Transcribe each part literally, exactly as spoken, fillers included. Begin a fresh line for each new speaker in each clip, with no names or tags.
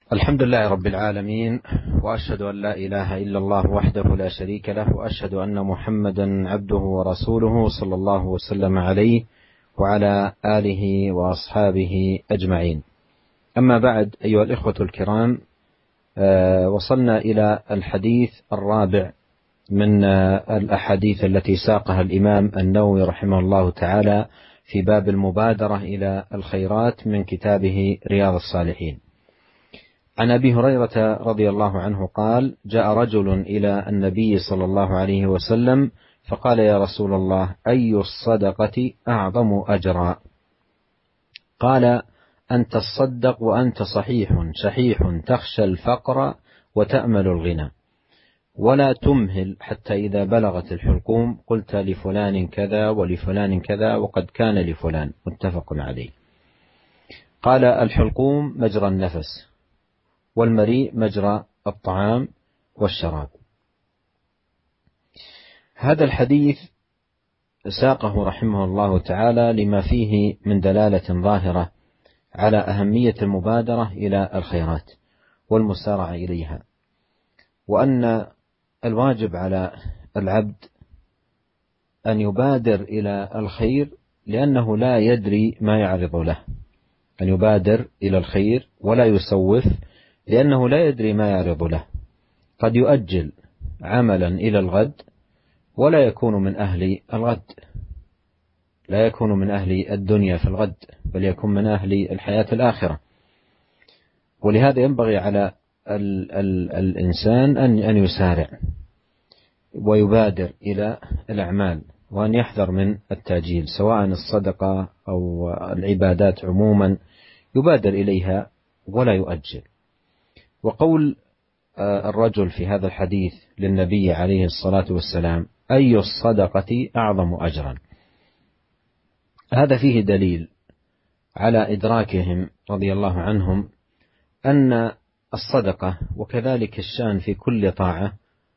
الحمد لله رب العالمين، وأشهد أن لا إله إلا الله وحده لا شريك له، وأشهد أن محمدا عبده ورسوله صلى الله وسلم عليه وعلى آله وأصحابه أجمعين. أما بعد، أيها الإخوة الكرام، وصلنا إلى الحديث الرابع من الأحاديث التي ساقها الإمام النووي رحمه الله تعالى في باب المبادرة إلى الخيرات من كتابه رياض الصالحين. عن أبي هريرة رضي الله عنه قال: جاء رجل إلى النبي صلى الله عليه وسلم فقال: يا رسول الله، أي الصدقة أعظم أجرا؟ قال: أن تصدق وأنت صحيح شحيح تخشى الفقر وتأمل الغنى، ولا تمهل حتى إذا بلغت الحلقوم قلت لفلان كذا ولفلان كذا وقد كان لفلان. متفق عليه. قال: الحلقوم مجرى النفس، والمريء مجرى الطعام والشراب. هذا الحديث ساقه رحمه الله تعالى لما فيه من دلالة ظاهرة على أهمية المبادرة إلى الخيرات والمسارعة إليها، وأن الواجب على العبد أن يبادر إلى الخير لأنه لا يدري ما يعرض له، أن يبادر إلى الخير ولا يسوف لأنه لا يدري ما يعرض له. قد يؤجل عملا إلى الغد ولا يكون من أهل الغد، لا يكون من أهل الدنيا في الغد، بل يكون من أهل الحياة الآخرة. ولهذا ينبغي على ال ال الإنسان أن أن يسارع ويبادر إلى الأعمال، وأن يحذر من التأجيل، سواء الصدقة أو العبادات عموما يبادر إليها ولا يؤجل. وقول الرجل في هذا الحديث للنبي عليه الصلاة والسلام: أي الصدقة أعظم أجرا؟ هذا فيه دليل على إدراكهم رضي الله عنهم أن الصدقة وكذلك الشأن في كل طاعة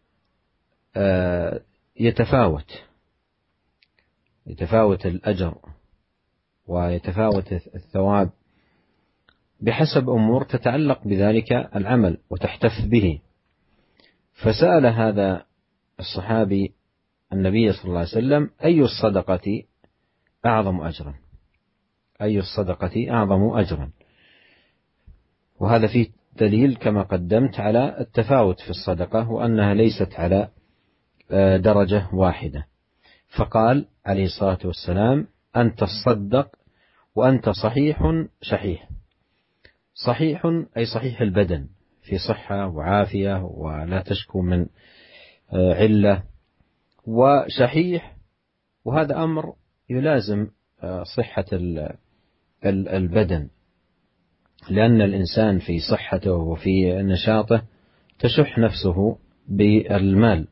يتفاوت يتفاوت الأجر ويتفاوت الثواب بحسب أمور تتعلق بذلك العمل وتحتف به. فسأل هذا الصحابي النبي صلى الله عليه وسلم: أي الصدقة أعظم أجرا؟ أي الصدقة أعظم أجرا؟ وهذا فيه دليل كما قدمت على التفاوت في الصدقة، وأنها ليست على درجة واحدة. فقال عليه الصلاة والسلام: أن تصدق وأنت صحيح شحيح. صحيح أي صحيح البدن، في صحة وعافية ولا تشكو من علة، وشحيح وهذا أمر يلازم صحة البدن، لأن الإنسان في صحته وفي نشاطه تشح نفسه بالمال.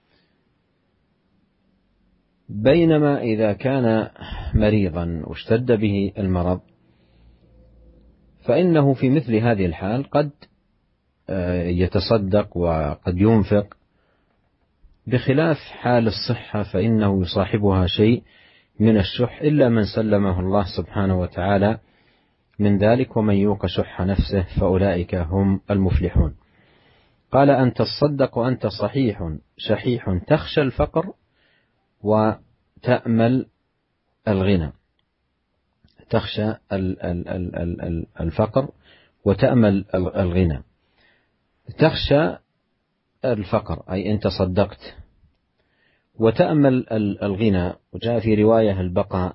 بينما إذا كان مريضا واشتد به المرض فإنه في مثل هذه الحال قد يتصدق وقد ينفق، بخلاف حال الصحة فإنه يصاحبها شيء من الشح، إلا من سلمه الله سبحانه وتعالى من ذلك: ومن يوق شح نفسه فأولئك هم المفلحون. قال: أن تصدق وأنت صحيح شحيح تخشى الفقر وتأمل الغنى. تخشى الفقر وتأمل الغنى. تخشى الفقر أي أنت صدقت، وتأمل الغنى، وجاء في رواية البقاء.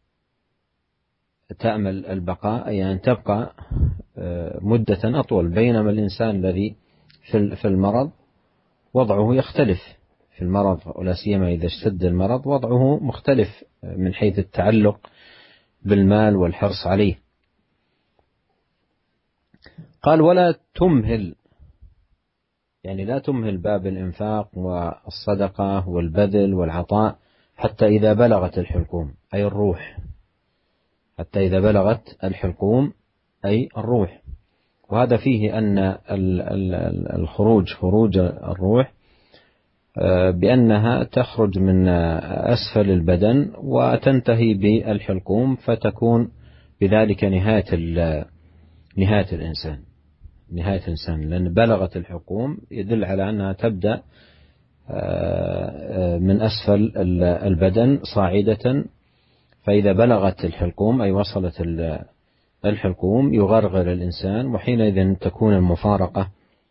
تأمل البقاء أي أن تبقى مدة أطول، بينما الإنسان الذي في المرض وضعه يختلف في المرض، ولا سيما إذا اشتد المرض وضعه مختلف من حيث التعلق بالمال والحرص عليه. قال: ولا تمهل، يعني لا تمهل باب الإنفاق والصدقة والبذل والعطاء حتى إذا بلغت الحلقوم أي الروح، حتى إذا بلغت الحلقوم أي الروح. وهذا فيه أن الخروج خروج الروح بأنها تخرج من أسفل البدن وتنتهي بالحلقوم، فتكون بذلك نهاية نهاية الإنسان. نهاية الإنسان، لأن بلغت الحلقوم يدل على أنها تبدأ من أسفل البدن صاعدة، فإذا بلغت الحلقوم أي وصلت الحلقوم يغرغر الإنسان، وحينئذ تكون المفارقة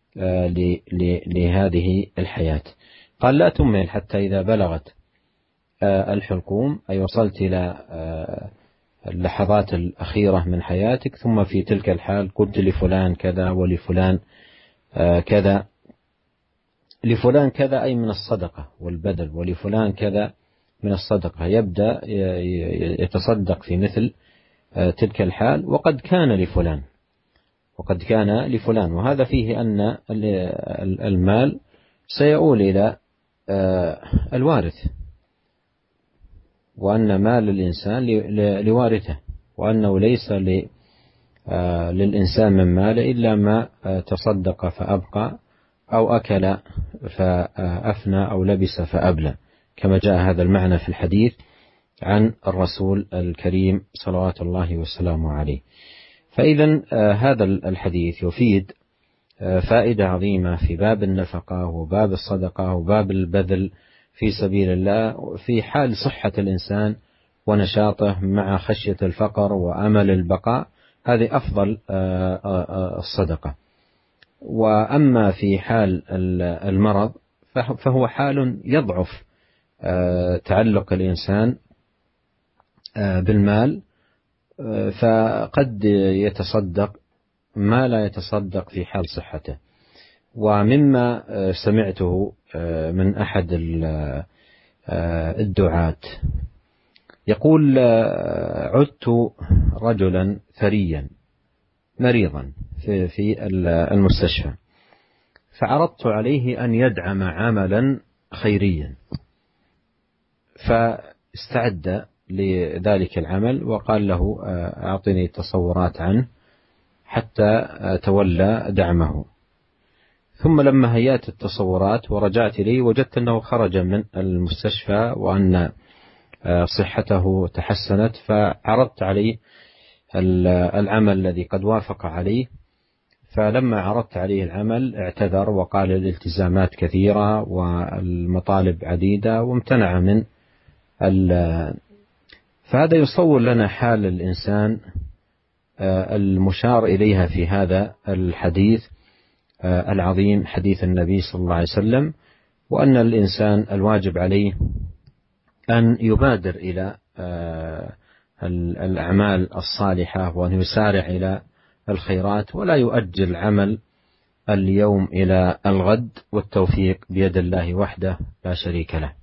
لهذه الحياة. قال لا تمهل حتى إذا بلغت الحلقوم أي وصلت إلى اللحظات الأخيرة من حياتك، ثم في تلك الحال قلت لفلان كذا ولفلان كذا، لفلان كذا أي من الصدقة والبذل، ولفلان كذا من الصدقة، يبدأ يتصدق في مثل تلك الحال، وقد كان لفلان وقد كان لفلان وهذا فيه أن المال سيؤول إلى الوارث، وأن مال الإنسان لوارثه، وأنه ليس للإنسان من مال إلا ما تصدق فأبقى أو أكل فأفنى أو لبس فأبلى، كما جاء هذا المعنى في الحديث عن الرسول الكريم صلوات الله وسلامه عليه. فإذا هذا الحديث يفيد فائدة عظيمة في باب النفقة وباب الصدقة وباب البذل في سبيل الله في حال صحة الإنسان ونشاطه مع خشية الفقر وأمل البقاء، هذه أفضل الصدقة. وأما في حال المرض فهو حال يضعف تعلق الإنسان بالمال، فقد يتصدق ما لا يتصدق في حال صحته. ومما سمعته من أحد الدعاة يقول عدت رجلا ثريا مريضا في المستشفى، فعرضت عليه أن يدعم عملا خيريا، فاستعد لذلك العمل وقال له أعطني تصورات عنه حتى تولى دعمه. ثم لما هيأت التصورات ورجعت إليه وجدت أنه خرج من المستشفى وأن صحته تحسنت، فعرضت عليه العمل الذي قد وافق عليه، فلما عرضت عليه العمل اعتذر وقال الالتزامات كثيرة والمطالب عديدة وامتنع من فهذا يصور لنا حال الإنسان المشار إليها في هذا الحديث العظيم، حديث النبي صلى الله عليه وسلم، وأن الإنسان الواجب عليه أن يبادر إلى الأعمال الصالحة وأن يسارع إلى الخيرات ولا يؤجل عمل اليوم إلى الغد، والتوفيق بيد الله وحده لا شريك له.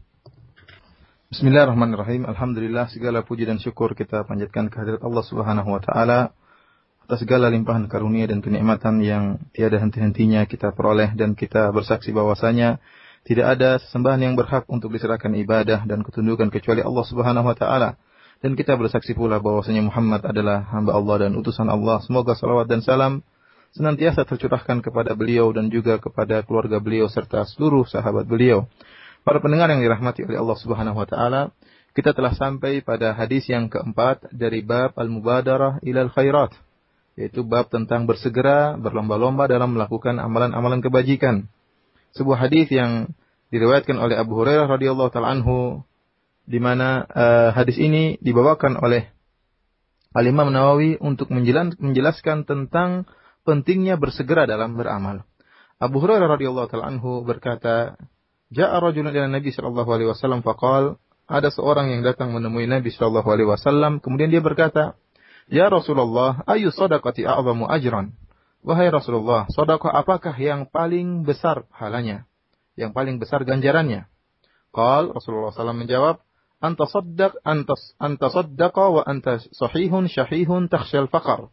Bismillahirrahmanirrahim. Alhamdulillah, segala puji dan syukur kita panjatkan kehadirat Allah Subhanahu wa taala atas segala limpahan karunia dan kenikmatan yang tiada henti-hentinya kita peroleh, dan kita bersaksi bahwasanya tidak ada sesembahan yang berhak untuk diserahkan ibadah dan ketundukan kecuali Allah Subhanahu wa taala. Dan kita bersaksi pula bahwasanya Muhammad adalah hamba Allah dan utusan Allah. Semoga salawat dan salam senantiasa tercurahkan kepada beliau dan juga kepada keluarga beliau serta seluruh sahabat beliau. Para pendengar yang dirahmati oleh Allah Subhanahu wa taala, kita telah sampai pada hadis yang keempat dari bab al-mubadarah ilal khairat, yaitu bab tentang bersegera berlomba-lomba dalam melakukan amalan-amalan kebajikan. Sebuah hadis yang diriwayatkan oleh Abu Hurairah radhiyallahu taala anhu, di mana uh, hadis ini dibawakan oleh Al-Imam Nawawi untuk menjelaskan tentang pentingnya bersegera dalam beramal. Abu Hurairah radhiyallahu taala anhu berkata, Ja'a rajulun ila Nabi sallallahu alaihi wasallam faqal, ada seorang yang datang menemui Nabi sallallahu alaihi wasallam, kemudian dia berkata, "Ya Rasulullah, ayu shadaqati a'zamu ajran?" Wahai Rasulullah, sedekah apakah yang paling besar pahalanya, yang paling besar ganjarannya? Qal, Rasulullah sallallahu alaihi wasallam menjawab, "Anta saddaq antas anta saddaqa wa anta sahihun syahihun takhshal faqr."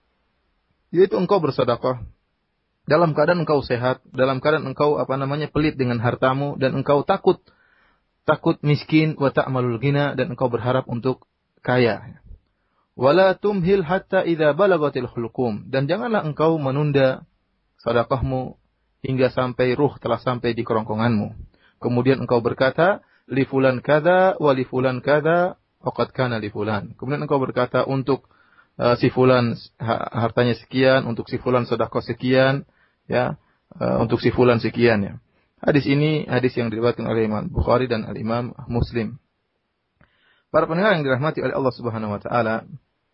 Yaitu engkau bersedekah dalam keadaan engkau sehat, dalam keadaan engkau apa namanya pelit dengan hartamu, dan engkau takut takut miskin, wa ta'malul ghina, dan engkau berharap untuk kaya. Wala tumhil hatta idza balagatil hulqum, dan janganlah engkau menunda sedekahmu hingga sampai ruh telah sampai di kerongkonganmu. Kemudian engkau berkata, li fulan kadza wa li fulan kadza wa qad kana li fulan. Kemudian engkau berkata untuk uh, si fulan hartanya sekian, untuk si fulan sedekah sekian, ya, uh, untuk si fulan sekian ya. Hadis ini hadis yang diriwayatkan oleh Imam Bukhari dan Al-Imam Muslim. Para pendengar yang dirahmati oleh Allah Subhanahu wa taala,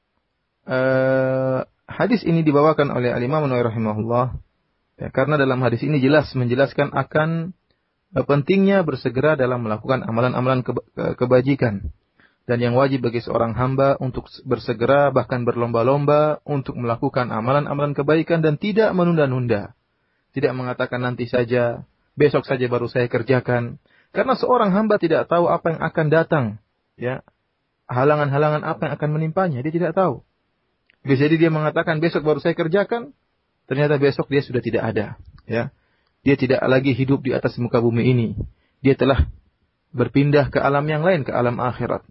uh, hadis ini dibawakan oleh Al-Imam Nawawi rahimahullah, ya, karena dalam hadis ini jelas menjelaskan akan uh, pentingnya bersegera dalam melakukan amalan-amalan keba- kebajikan. Dan yang wajib bagi seorang hamba untuk bersegera bahkan berlomba-lomba untuk melakukan amalan-amalan kebaikan dan tidak menunda-nunda. Tidak mengatakan nanti saja, besok saja baru saya kerjakan. Karena seorang hamba tidak tahu apa yang akan datang. Ya, halangan-halangan apa yang akan menimpanya, dia tidak tahu. Bisa jadi dia mengatakan besok baru saya kerjakan, ternyata besok dia sudah tidak ada. Ya, dia tidak lagi hidup di atas muka bumi ini. Dia telah berpindah ke alam yang lain, ke alam akhirat.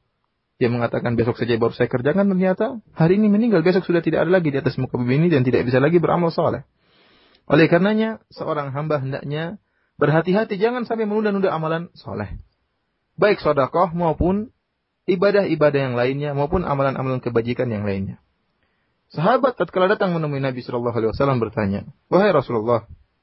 Dia mengatakan besok saja baru saya kerjakan, ternyata hari ini meninggal, besok sudah tidak ada lagi di atas muka bumi ini dan tidak bisa lagi beramal saleh. Oleh karenanya, seorang hamba hendaknya berhati-hati jangan sampai menunda-nunda amalan saleh. Baik sedekah maupun ibadah-ibadah yang lainnya maupun amalan-amalan kebajikan yang lainnya. Sahabat tatkala datang menemui Nabi sallallahu alaihi wasallam bertanya, "Wahai Rasulullah,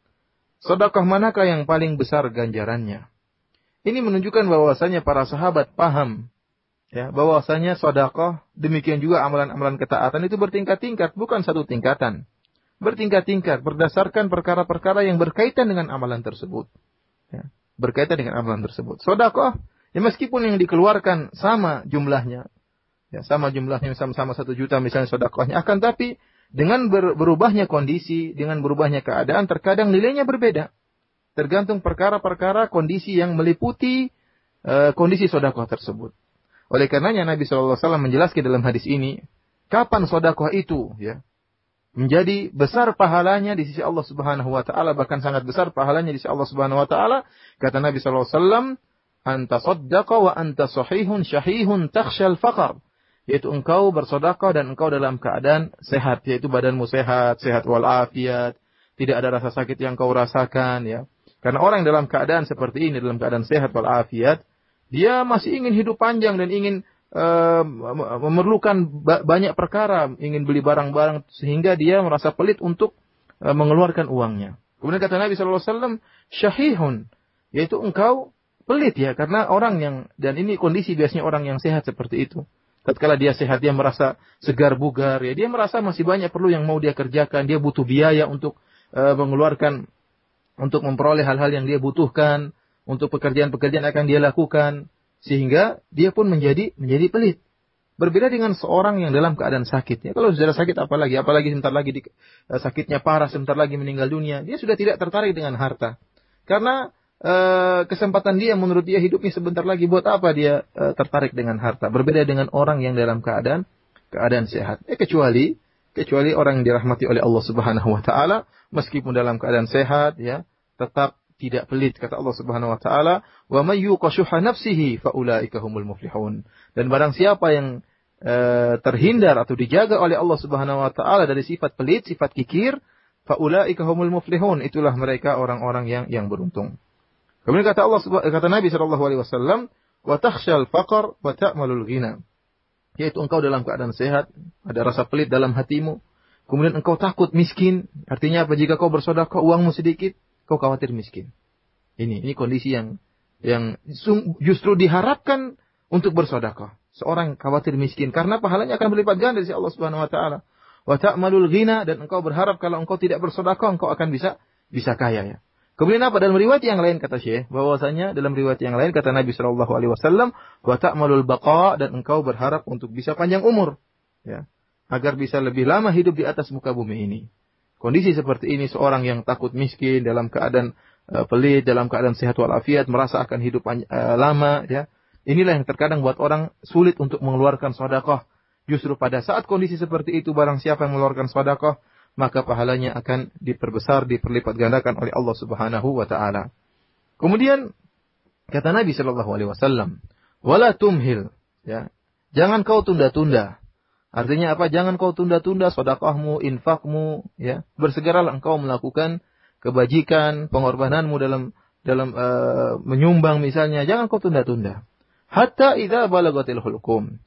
sedekah manakah yang paling besar ganjarannya?" Ini menunjukkan bahwasanya para sahabat paham, ya, bahwasanya sedekah demikian juga amalan-amalan ketaatan itu bertingkat-tingkat, bukan satu tingkatan. Bertingkat-tingkat berdasarkan perkara-perkara yang berkaitan dengan amalan tersebut. Ya, berkaitan dengan amalan tersebut. Sedekah, ya meskipun yang dikeluarkan sama jumlahnya, ya sama jumlahnya sama-sama satu juta misalnya sedekahnya, akan tapi dengan ber- berubahnya kondisi, dengan berubahnya keadaan, terkadang nilainya berbeda. Tergantung perkara-perkara kondisi yang meliputi uh, kondisi sedekah tersebut. Oleh karenanya Nabi shallallahu alaihi wasallam menjelaskan dalam hadis ini, kapan sedekah itu ya menjadi besar pahalanya di sisi Allah Subhanahu wa taala, bahkan sangat besar pahalanya di sisi Allah Subhanahu wa taala. Kata Nabi shallallahu alaihi wasallam, "Anta saddaqa wa anta sahihun syahihun takhshal faqr." Yaitu engkau bersedekah dan engkau dalam keadaan sehat, yaitu badanmu sehat, sehat walafiat, tidak ada rasa sakit yang kau rasakan ya. Karena orang dalam keadaan seperti ini, dalam keadaan sehat walafiat, dia masih ingin hidup panjang dan ingin uh, memerlukan ba- banyak perkara, ingin beli barang-barang sehingga dia merasa pelit untuk uh, mengeluarkan uangnya. Kemudian kata Nabi shallallahu alaihi wasallam, syahihun, yaitu engkau pelit ya, karena orang yang, dan ini kondisi biasanya orang yang sehat seperti itu. Tatkala dia sehat, dia merasa segar bugar, ya dia merasa masih banyak perlu yang mau dia kerjakan, dia butuh biaya untuk uh, mengeluarkan, untuk memperoleh hal-hal yang dia butuhkan, untuk pekerjaan-pekerjaan yang akan dia lakukan, sehingga dia pun menjadi menjadi pelit. Berbeda dengan seorang yang dalam keadaan sakit. Ya, kalau sudah sakit apalagi, apalagi sebentar lagi di, uh, sakitnya parah, sebentar lagi meninggal dunia, dia sudah tidak tertarik dengan harta. Karena uh, kesempatan dia, menurut dia hidupnya sebentar lagi, buat apa dia uh, tertarik dengan harta. Berbeda dengan orang yang dalam keadaan keadaan sehat. Eh, kecuali kecuali orang yang dirahmati oleh Allah Subhanahu wa taala, meskipun dalam keadaan sehat ya, tetap tidak pelit. Kata Allah Subhanahu wa taala, "Wa may yuqa shuhha nafsihi fa ulaika humul muflihun." Dan barang siapa yang e, terhindar atau dijaga oleh Allah Subhanahu wa taala dari sifat pelit, sifat kikir, fa ulaika humul muflihun, itulah mereka orang-orang yang yang beruntung. Kemudian kata Allah kata Nabi sallallahu alaihi wasallam, "Wa takhshal faqr wa ta'malul ghina." Yaitu engkau dalam keadaan sehat, ada rasa pelit dalam hatimu, kemudian engkau takut miskin. Artinya apa? Jika kau bersedekah uangmu sedikit, kau khawatir miskin. Ini ini kondisi yang yang justru diharapkan untuk bersedekah. Seorang khawatir miskin karena pahalanya akan berlipat ganda dari Allah Subhanahu wa taala. Wa ta'malul ghina, dan engkau berharap kalau engkau tidak bersedekah engkau akan bisa bisa kaya ya. Kemudian apa? Dalam riwayat yang lain kata Syekh, bahwasanya dalam riwayat yang lain kata Nabi sallallahu alaihi wasallam, wa ta'malul baqa, dan engkau berharap untuk bisa panjang umur ya, agar bisa lebih lama hidup di atas muka bumi ini. Kondisi seperti ini, seorang yang takut miskin, dalam keadaan uh, pelit, dalam keadaan sehat walafiat, merasa akan hidup uh, lama ya. Inilah yang terkadang buat orang sulit untuk mengeluarkan sedekah. Justru pada saat kondisi seperti itu, barang siapa yang mengeluarkan sedekah, maka pahalanya akan diperbesar, diperlipat gandakan oleh Allah Subhanahu wa taala. Kemudian kata Nabi sallallahu alaihi wasallam, "Wala tumhil," ya. Jangan kau tunda-tunda. Artinya apa? Jangan kau tunda-tunda sedekahmu, infakmu, ya. Bersegeralah engkau melakukan kebajikan, pengorbananmu dalam dalam uh, menyumbang misalnya, jangan kau tunda-tunda. Hatta idza balagatil hulqum.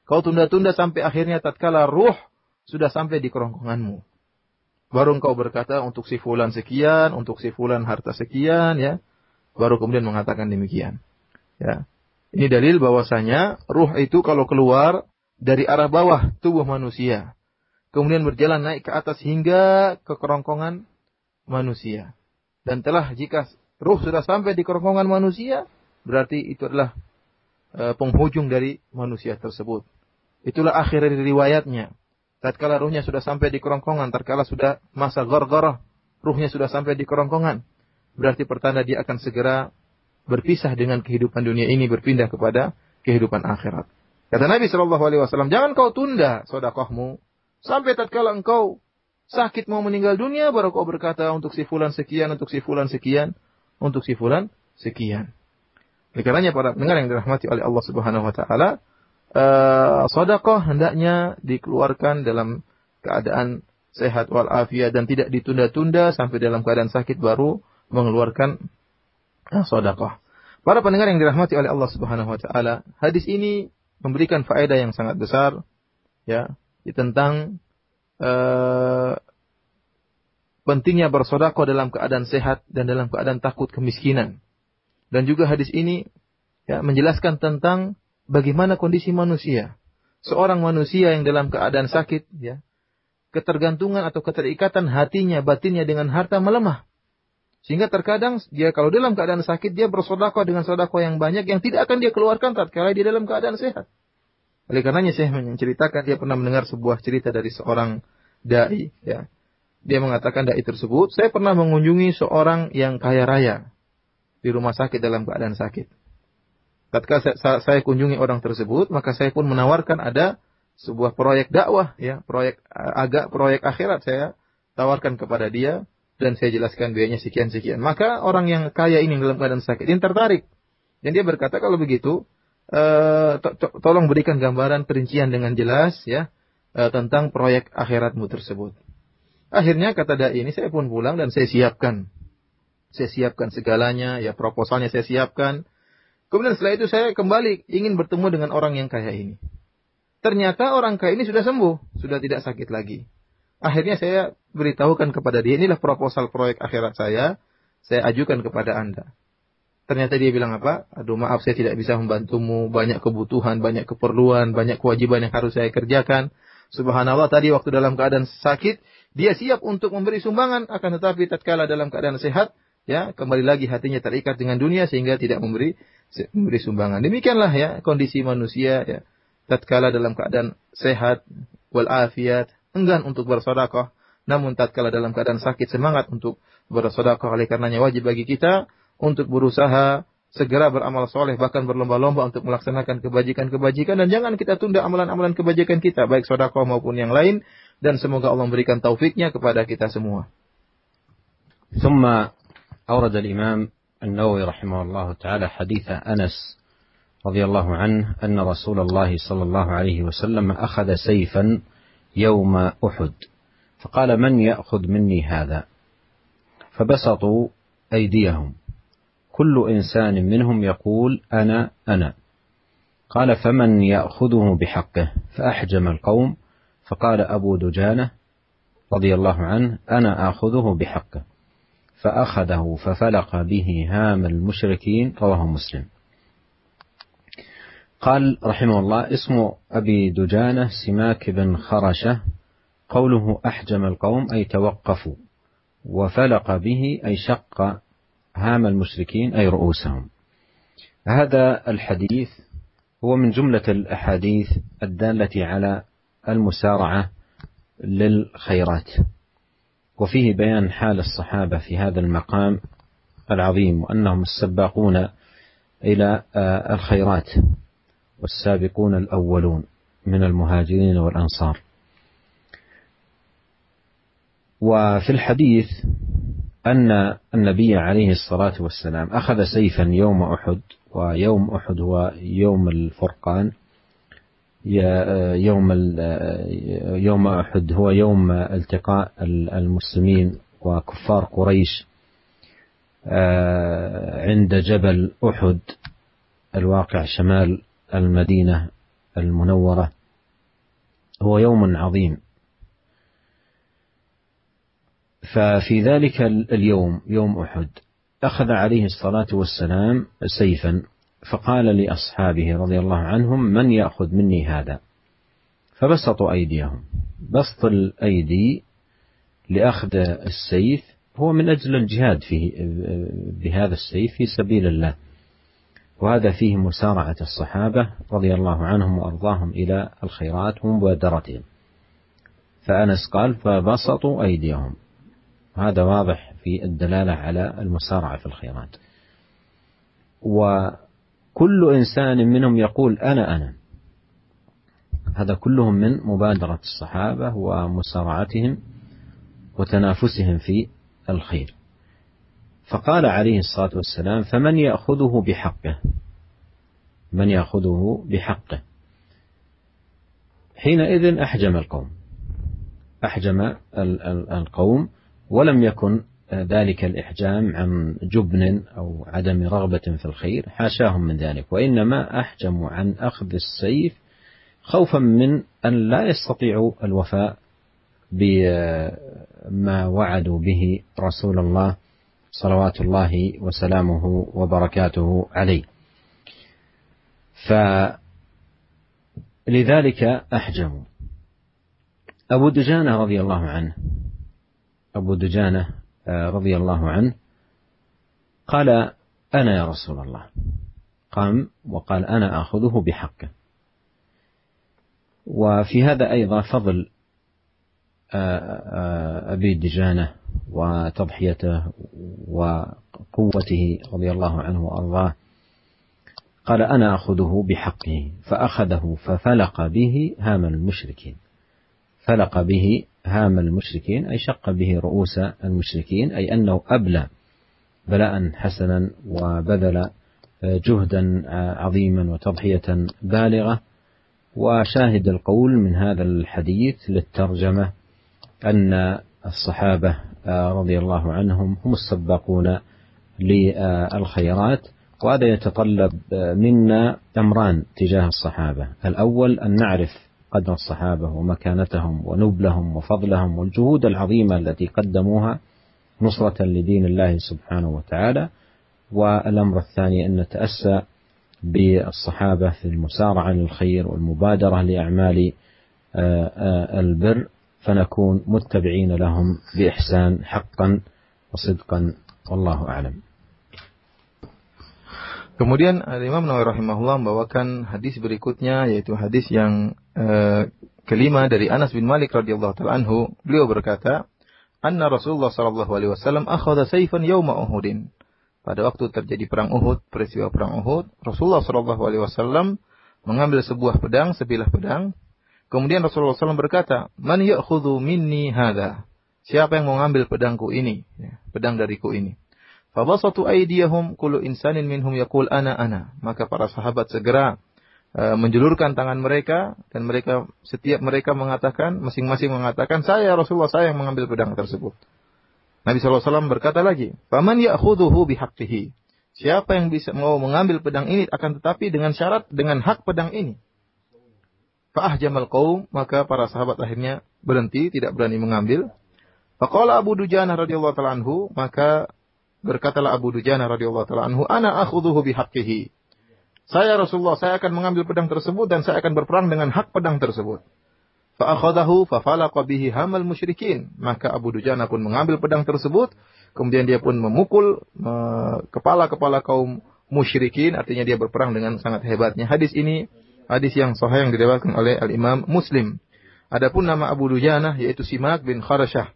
Kau tunda-tunda sampai akhirnya tatkala ruh sudah sampai di kerongkonganmu. Baru engkau berkata untuk si fulan sekian, untuk si fulan harta sekian, ya. Baru kemudian mengatakan demikian. Ya. Ini dalil bahwasanya ruh itu kalau keluar dari arah bawah tubuh manusia, kemudian berjalan naik ke atas hingga ke kerongkongan manusia. Dan telah jika ruh sudah sampai di kerongkongan manusia, berarti itu adalah e, penghujung dari manusia tersebut. Itulah akhir dari riwayatnya. Tatkala ruhnya sudah sampai di kerongkongan, tatkala sudah masa ghargharah, ruhnya sudah sampai di kerongkongan, berarti pertanda dia akan segera berpisah dengan kehidupan dunia ini, berpindah kepada kehidupan akhirat. Kata Nabi shallallahu alaihi wasallam, jangan kau tunda sedekahmu sampai tatkala engkau sakit mau meninggal dunia, baru kau berkata untuk si fulan sekian, untuk si fulan sekian, untuk si fulan sekian. Oleh karenanya para pendengar yang dirahmati oleh Allah Subhanahu wa taala, uh, sedekah hendaknya dikeluarkan dalam keadaan sehat walafiat dan tidak ditunda-tunda sampai dalam keadaan sakit baru mengeluarkan sedekah. Para pendengar yang dirahmati oleh Allah Subhanahu wa taala, hadis ini memberikan faedah yang sangat besar, ya, tentang uh, pentingnya bersedekah dalam keadaan sehat dan dalam keadaan takut kemiskinan. Dan juga hadis ini, ya, menjelaskan tentang bagaimana kondisi manusia. Seorang manusia yang dalam keadaan sakit, ya, ketergantungan atau keterikatan hatinya, batinnya dengan harta melemah. Sehingga terkadang dia kalau dalam keadaan sakit, dia bersedekah dengan sedekah yang banyak yang tidak akan dia keluarkan tatkala dia dalam keadaan sehat. Oleh karenanya saya menceritakan, dia pernah mendengar sebuah cerita dari seorang dai, ya. Dia mengatakan dai tersebut, saya pernah mengunjungi seorang yang kaya raya di rumah sakit dalam keadaan sakit. Tatkala saya, saya kunjungi orang tersebut, maka saya pun menawarkan ada sebuah proyek dakwah, ya, proyek agak proyek akhirat saya tawarkan kepada dia. Dan saya jelaskan biayanya sekian-sekian. Maka orang yang kaya ini dalam keadaan sakit ini tertarik. Dan dia berkata, kalau begitu, uh, to to tolong berikan gambaran perincian dengan jelas, ya, uh, tentang proyek akhiratmu tersebut. Akhirnya kata dai ini, saya pun pulang dan saya siapkan. Saya siapkan segalanya, ya, proposalnya saya siapkan. Kemudian setelah itu saya kembali ingin bertemu dengan orang yang kaya ini. Ternyata orang kaya ini sudah sembuh, sudah tidak sakit lagi. Akhirnya saya beritahukan kepada dia, inilah proposal proyek akhirat saya, saya ajukan kepada Anda. Ternyata dia bilang apa? Aduh, maaf, saya tidak bisa membantumu, banyak kebutuhan, banyak keperluan, banyak kewajiban yang harus saya kerjakan. Subhanallah, tadi waktu dalam keadaan sakit, dia siap untuk memberi sumbangan, akan tetapi tatkala dalam keadaan sehat, ya, kembali lagi hatinya terikat dengan dunia sehingga tidak memberi memberi sumbangan. Demikianlah, ya, kondisi manusia, ya, tatkala dalam keadaan sehat walafiat, enggan untuk bersedekah, namun tatkala dalam keadaan sakit semangat untuk bersedekah. Oleh karenanya wajib bagi kita untuk berusaha segera beramal soleh, bahkan berlomba-lomba untuk melaksanakan kebajikan-kebajikan, dan jangan kita tunda amalan-amalan kebajikan kita, baik sedekah maupun yang lain, dan semoga Allah memberikan taufiknya kepada kita semua.
ثم أورد الإمام النووي رحمه الله تعالى حديث أنس رضي الله عنه أن رسول الله صلى الله عليه وسلم أخذ سيفا يوم أحد فقال من يأخذ مني هذا فبسطوا أيديهم كل إنسان منهم يقول أنا أنا قال فمن يأخذه بحقه فأحجم القوم فقال أبو دجانة رضي الله عنه أنا آخذه بحقه فأخذه ففلق به هام المشركين رواه مسلم. قال رحمه الله اسم أبي دجانة سماك بن خرشة قوله أحجم القوم أي توقفوا وفلق به أي شق هام المشركين أي رؤوسهم. هذا الحديث هو من جملة الأحاديث الدالة على المسارعة للخيرات، وفيه بيان حال الصحابة في هذا المقام العظيم، وأنهم السباقون إلى الخيرات والسابقون الأولون من المهاجرين والأنصار. وفي الحديث أن النبي عليه الصلاة والسلام أخذ سيفا يوم أحد، ويوم أحد هو يوم الفرقان، يوم يوم أحد هو يوم التقاء المسلمين وكفار قريش عند جبل أحد الواقع شمال المدينة المنورة هو يوم عظيم. ففي ذلك اليوم يوم أحد أخذ عليه الصلاة والسلام سيفا، فقال لأصحابه رضي الله عنهم: من يأخذ مني هذا؟ فبسطوا أيديهم. بسط الأيدي لأخذ السيف هو من أجل الجهاد فيه بهذا السيف في سبيل الله، وهذا فيه مسارعة الصحابة رضي الله عنهم وأرضاهم إلى الخيرات ومبادرتهم. فأنس قال: فبسطوا أيديهم. هذا واضح في الدلالة على المسارعة في الخيرات. وكل إنسان منهم يقول: أنا أنا هذا كلهم من مبادرة الصحابة ومسارعتهم وتنافسهم في الخير. فقال عليه الصلاة والسلام: فمن يأخذه بحقه؟ من يأخذه بحقه؟ حينئذ أحجم القوم أحجم القوم ولم يكن ذلك الإحجام عن جبن أو عدم رغبة في الخير، حاشاهم من ذلك، وإنما أحجموا عن أخذ السيف خوفا من أن لا يستطيعوا الوفاء بما وعدوا به رسول الله صلوات الله وسلامه وبركاته عليه. فلذلك أحجموا. أبو دجانة رضي الله عنه أبو دجانة رضي الله عنه قال: أنا يا رسول الله. قام وقال: أنا آخذه بحقه. وفي هذا أيضا فضل أبي دجانة وتضحيته وقوته رضي الله عنه وأرضاه. قال: أنا أخذه بحقه. فأخذه ففلق به هام المشركين. فلق به هام المشركين أي شق به رؤوس المشركين، أي أنه أبلى بلاء حسنا وبذل جهدا عظيما وتضحية بالغة. وشاهد القول من هذا الحديث للترجمة أن الصحابة رضي الله عنهم هم السباقون للخيرات. وهذا يتطلب منا أمران تجاه الصحابة: الأول أن نعرف قدر الصحابة ومكانتهم ونبلهم وفضلهم والجهود العظيمة التي قدموها نصرة لدين الله سبحانه وتعالى. والأمر الثاني أن نتأسى بالصحابة في المسارعة للخير والمبادرة لأعمال البر، فنكون متبعين لهم بإحسان حقا وصدقا، والله أعلم.
Kemudian Imam Nawawi rahimahullah membawakan hadis berikutnya, yaitu hadis yang uh, kelima dari Anas bin Malik radhiyallahu taala anhu. Beliau berkata, "Anna Rasulullah sallallahu alaihi wasallam akhadha sayfan yauma Uhudin." Pada waktu terjadi perang Uhud, peristiwa perang Uhud, Rasulullah sallallahu alaihi wasallam mengambil sebuah pedang, sebilah pedang. Kemudian Rasulullah sallallahu alaihi wasallam berkata, "Man ya'khudhu minni hadha?" Siapa yang mau mengambil pedangku ini, ya, pedang dariku ini? Fabasatu aydiyahum kullu insanin minhum yaqul ana ana. Maka para sahabat segera uh, menjulurkan tangan mereka, dan mereka setiap mereka mengatakan, masing-masing mengatakan, saya Rasulullah, saya yang mengambil pedang tersebut. Nabi sallallahu alaihi wasallam berkata lagi, faman ya'khudhuhu bihaqqihi. Siapa yang bisa mau mengambil pedang ini, akan tetapi dengan syarat, dengan hak pedang ini. Fa'ahjamal qaum, maka para sahabat akhirnya berhenti, tidak berani mengambil. Faqala Abu Dujanah radhiyallahu ta'ala anhu, maka berkatalah Abu Dujanah radhiyallahu ta'ala anhu, ana akhudhuhu bihaqqihi. Saya Rasulullah, saya akan mengambil pedang tersebut dan saya akan berperang dengan hak pedang tersebut. Fa akhadahu fa falaqa bihi hamal musyrikin. Maka Abu Dujanah pun mengambil pedang tersebut, kemudian dia pun memukul uh, kepala-kepala kaum musyrikin, artinya dia berperang dengan sangat hebatnya. Hadis ini hadis yang sahih yang diriwayatkan oleh Al-Imam Muslim. Adapun nama Abu Dujanah yaitu Simak bin Kharashah.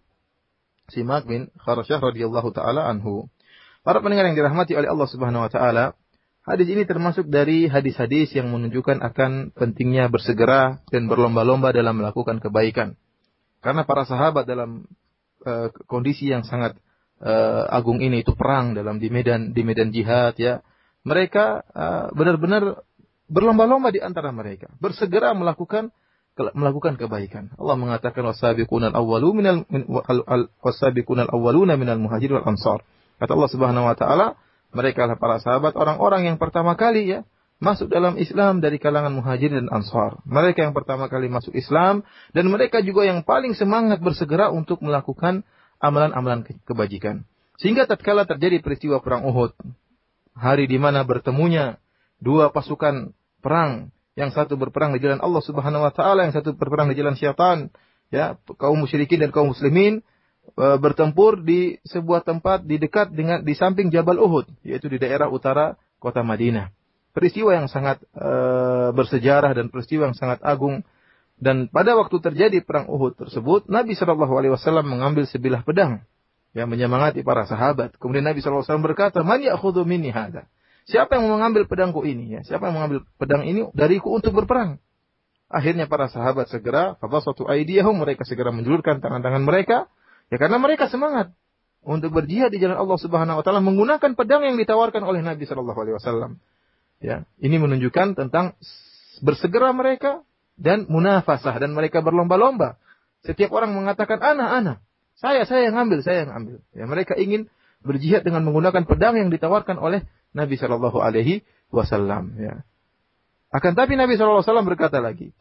Simak bin Kharashah radhiyallahu taala anhu. Para pendengar yang dirahmati oleh Allah Subhanahu wa taala, hadis ini termasuk dari hadis-hadis yang menunjukkan akan pentingnya bersegera dan berlomba-lomba dalam melakukan kebaikan. Karena para sahabat dalam uh, kondisi yang sangat uh, agung ini, itu perang dalam di medan di medan jihad, ya. Mereka uh, benar-benar berlomba-lomba di antara mereka, bersegera melakukan melakukan kebaikan. Allah mengatakan wasabiqunal awwalu minal wasabiqunal awwaluna minal muhajirin wal ansar. Kata Allah Subhanahu wa taala, mereka lah para sahabat, orang-orang yang pertama kali, ya, masuk dalam Islam dari kalangan Muhajirin dan Ansar. Mereka yang pertama kali masuk Islam dan mereka juga yang paling semangat bersegera untuk melakukan amalan-amalan kebajikan. Sehingga tatkala terjadi peristiwa perang Uhud, hari di mana bertemunya dua pasukan perang, yang satu berperang di jalan Allah Subhanahu wa taala, yang satu berperang di jalan syaitan, ya, kaum musyrikin dan kaum muslimin e, bertempur di sebuah tempat di dekat dengan di samping Jabal Uhud, yaitu di daerah utara kota Madinah. Peristiwa yang sangat e, bersejarah dan peristiwa yang sangat agung. Dan pada waktu terjadi perang Uhud tersebut, Nabi shallallahu alaihi wasallam mengambil sebilah pedang yang menyemangati para sahabat. Kemudian Nabi shallallahu alaihi wasallam berkata, "Man ya'khudhu minni hadza?" Siapa yang mengambil pedangku ini? Ya, siapa yang mengambil pedang ini dariku untuk berperang? Akhirnya para sahabat segera, fabasatu aydiyahum, mereka segera menjulurkan tangan-tangan mereka, ya karena mereka semangat untuk berjihad di jalan Allah Subhanahu wa taala menggunakan pedang yang ditawarkan oleh Nabi sallallahu alaihi wasallam. Ya, ini menunjukkan tentang bersegera mereka dan munafasah, dan mereka berlomba-lomba. Setiap orang mengatakan ana ana, saya saya yang ambil, saya yang ambil. Ya, mereka ingin berjihad dengan menggunakan pedang yang ditawarkan oleh Nabi sallallahu alaihi wasallam, ya. Akan tapi Nabi sallallahu alaihi wasallam berkata lagi,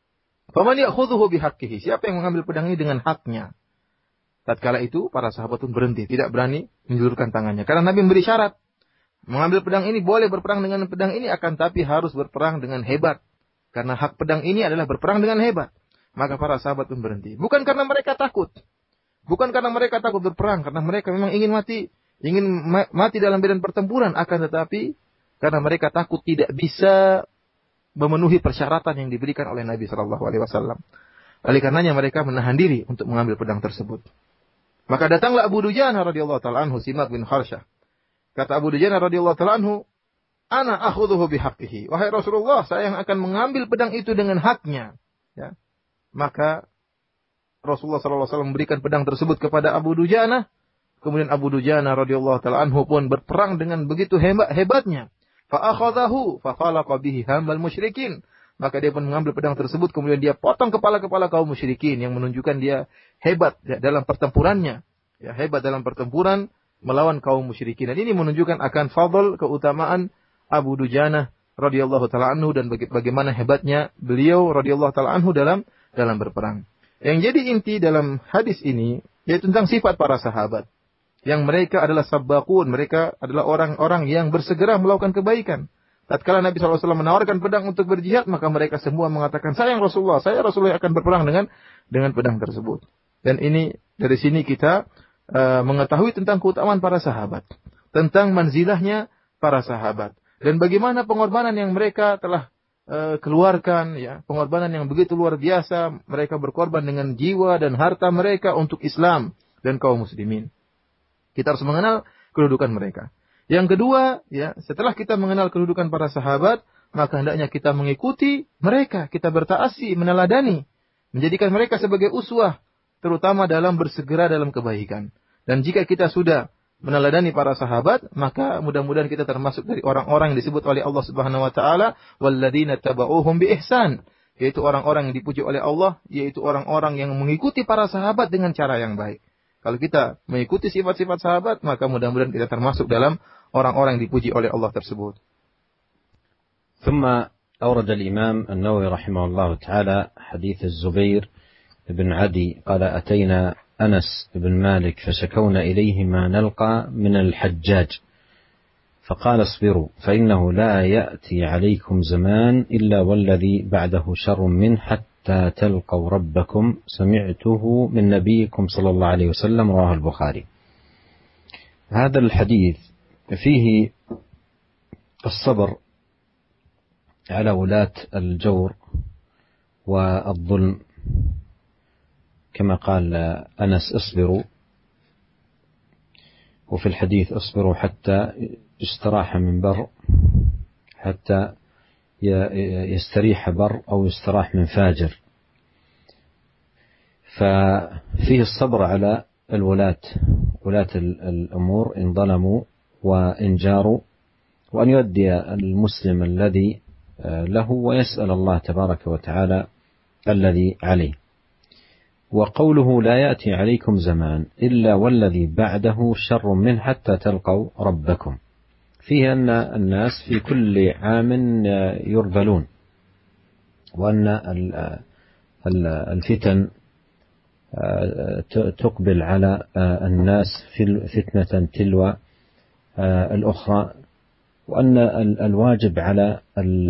"Faman ya'khudhuhu bihaqqihi?" Siapa yang mengambil pedang ini dengan haknya? Tatkala itu para sahabat pun berhenti, tidak berani menjulurkan tangannya karena Nabi memberi syarat. Mengambil pedang ini boleh berperang dengan pedang ini, akan tapi harus berperang dengan hebat. Karena hak pedang ini adalah berperang dengan hebat. Maka para sahabat pun berhenti. Bukan karena mereka takut. Bukan karena mereka takut berperang. Karena mereka memang ingin mati. Ingin mati dalam medan pertempuran. Akan tetapi karena mereka takut tidak bisa memenuhi persyaratan yang diberikan oleh Nabi shallallahu alaihi wasallam. Oleh karenanya mereka menahan diri untuk mengambil pedang tersebut. Maka datanglah Abu Dujana radhiyallahu ta'ala anhu, Simak bin Kharsyah. Kata Abu Dujana radhiyallahu ta'ala anhu, "Ana akhudhuhu bihaqqihi." Wahai Rasulullah, saya yang akan mengambil pedang itu dengan haknya. Ya. Maka Rasulullah sallallahu alaihi wasallam memberikan pedang tersebut kepada Abu Dujana. Kemudian Abu Dujana radhiyallahu ta'ala anhu pun berperang dengan begitu hebat hebatnya. Fa akhadhahu fa khalaqa bihi hamal musyrikin. Maka dia pun mengambil pedang tersebut, kemudian dia potong kepala-kepala kaum musyrikin, yang menunjukkan dia hebat dalam pertempurannya. Ya, hebat dalam pertempuran melawan kaum musyrikin. Dan ini menunjukkan akan fadl, keutamaan Abu Dujana radhiyallahu ta'ala anhu dan bagaimana hebatnya beliau radhiyallahu ta'ala anhu dalam dalam berperang. Yang jadi inti dalam hadis ini yaitu tentang sifat para sahabat. Yang mereka adalah sabbaqun, mereka adalah orang-orang yang bersegera melakukan kebaikan. Tatkala Nabi shallallahu alaihi wasallam menawarkan pedang untuk berjihad, maka mereka semua mengatakan, "Saya yang Rasulullah, saya Rasulullah yang akan berperang dengan dengan pedang tersebut." Dan ini dari sini kita uh, mengetahui tentang keutamaan para sahabat, tentang manzilahnya para sahabat, dan bagaimana pengorbanan yang mereka telah uh, keluarkan, ya, pengorbanan yang begitu luar biasa. Mereka berkorban dengan jiwa dan harta mereka untuk Islam dan kaum muslimin. Kita harus mengenal kedudukan mereka. Yang kedua, ya, setelah kita mengenal kedudukan para sahabat, maka hendaknya kita mengikuti mereka, kita bertaasi, meneladani, menjadikan mereka sebagai uswah, terutama dalam bersegera dalam kebaikan. Dan jika kita sudah meneladani para sahabat, maka mudah-mudahan kita termasuk dari orang-orang yang disebut oleh Allah Subhanahu wa taala, walladzina tabauhum bi ihsan, yaitu orang-orang yang dipuji oleh Allah, yaitu orang-orang yang mengikuti para sahabat dengan cara yang baik. Kalau kita mengikuti sifat-sifat sahabat, maka mudah-mudahan kita termasuk dalam orang-orang yang dipuji oleh Allah tersebut.
ثم أورد الإمام النووي رحمه الله تعالى حديث الزبير بن عدي قال أتينا أنس بن مالك فشكونا إليه ما نلقى من الحجاج فقال اصبروا فإنه لا يأتي عليكم زمان إلا والذي بعده شر منه حتى تلقوا ربكم سمعته من نبيكم صلى الله عليه وسلم رواه البخاري. هذا الحديث فيه الصبر على ولاة الجور والظلم كما قال أنس اصبروا، وفي الحديث اصبروا حتى يستراح من بر حتى يستريح بر أو يستراح من فاجر. ففيه الصبر على الولاة ولاة الأمور إن ظلموا وإن جاروا، وأن يؤدي المسلم الذي له ويسأل الله تبارك وتعالى الذي عليه. وقوله لا يأتي عليكم زمان إلا والذي بعده شر منه حتى تلقوا ربكم، فيه أن الناس في كل عام يرذلون، وأن الفتن تقبل على الناس في فتنة تلو الأخرى، وأن الواجب على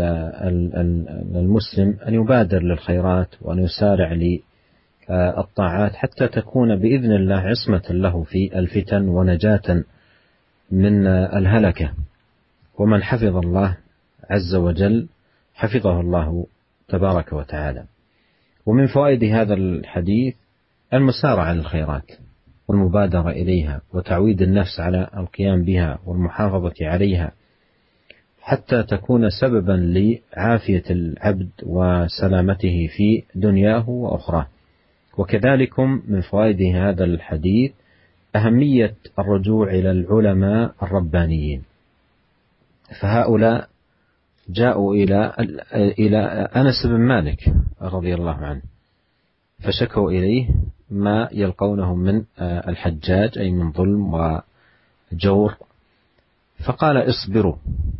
المسلم أن يبادر للخيرات وأن يسارع للطاعات حتى تكون بإذن الله عصمة له في الفتن ونجاة من الهلكة. ومن حفظ الله عز وجل حفظه الله تبارك وتعالى. ومن فوائد هذا الحديث المسارعة للخيرات والمبادرة إليها وتعويد النفس على القيام بها والمحافظة عليها حتى تكون سببا لعافية العبد وسلامته في دنياه وأخراه. وكذلك من فوائد هذا الحديث أهمية الرجوع إلى العلماء الربانيين، فهؤلاء جاءوا إلى إلى أنس بن مالك رضي الله عنه فشكوا إليه ما يلقونه من الحجاج أي من ظلم وجور، فقال اصبروا.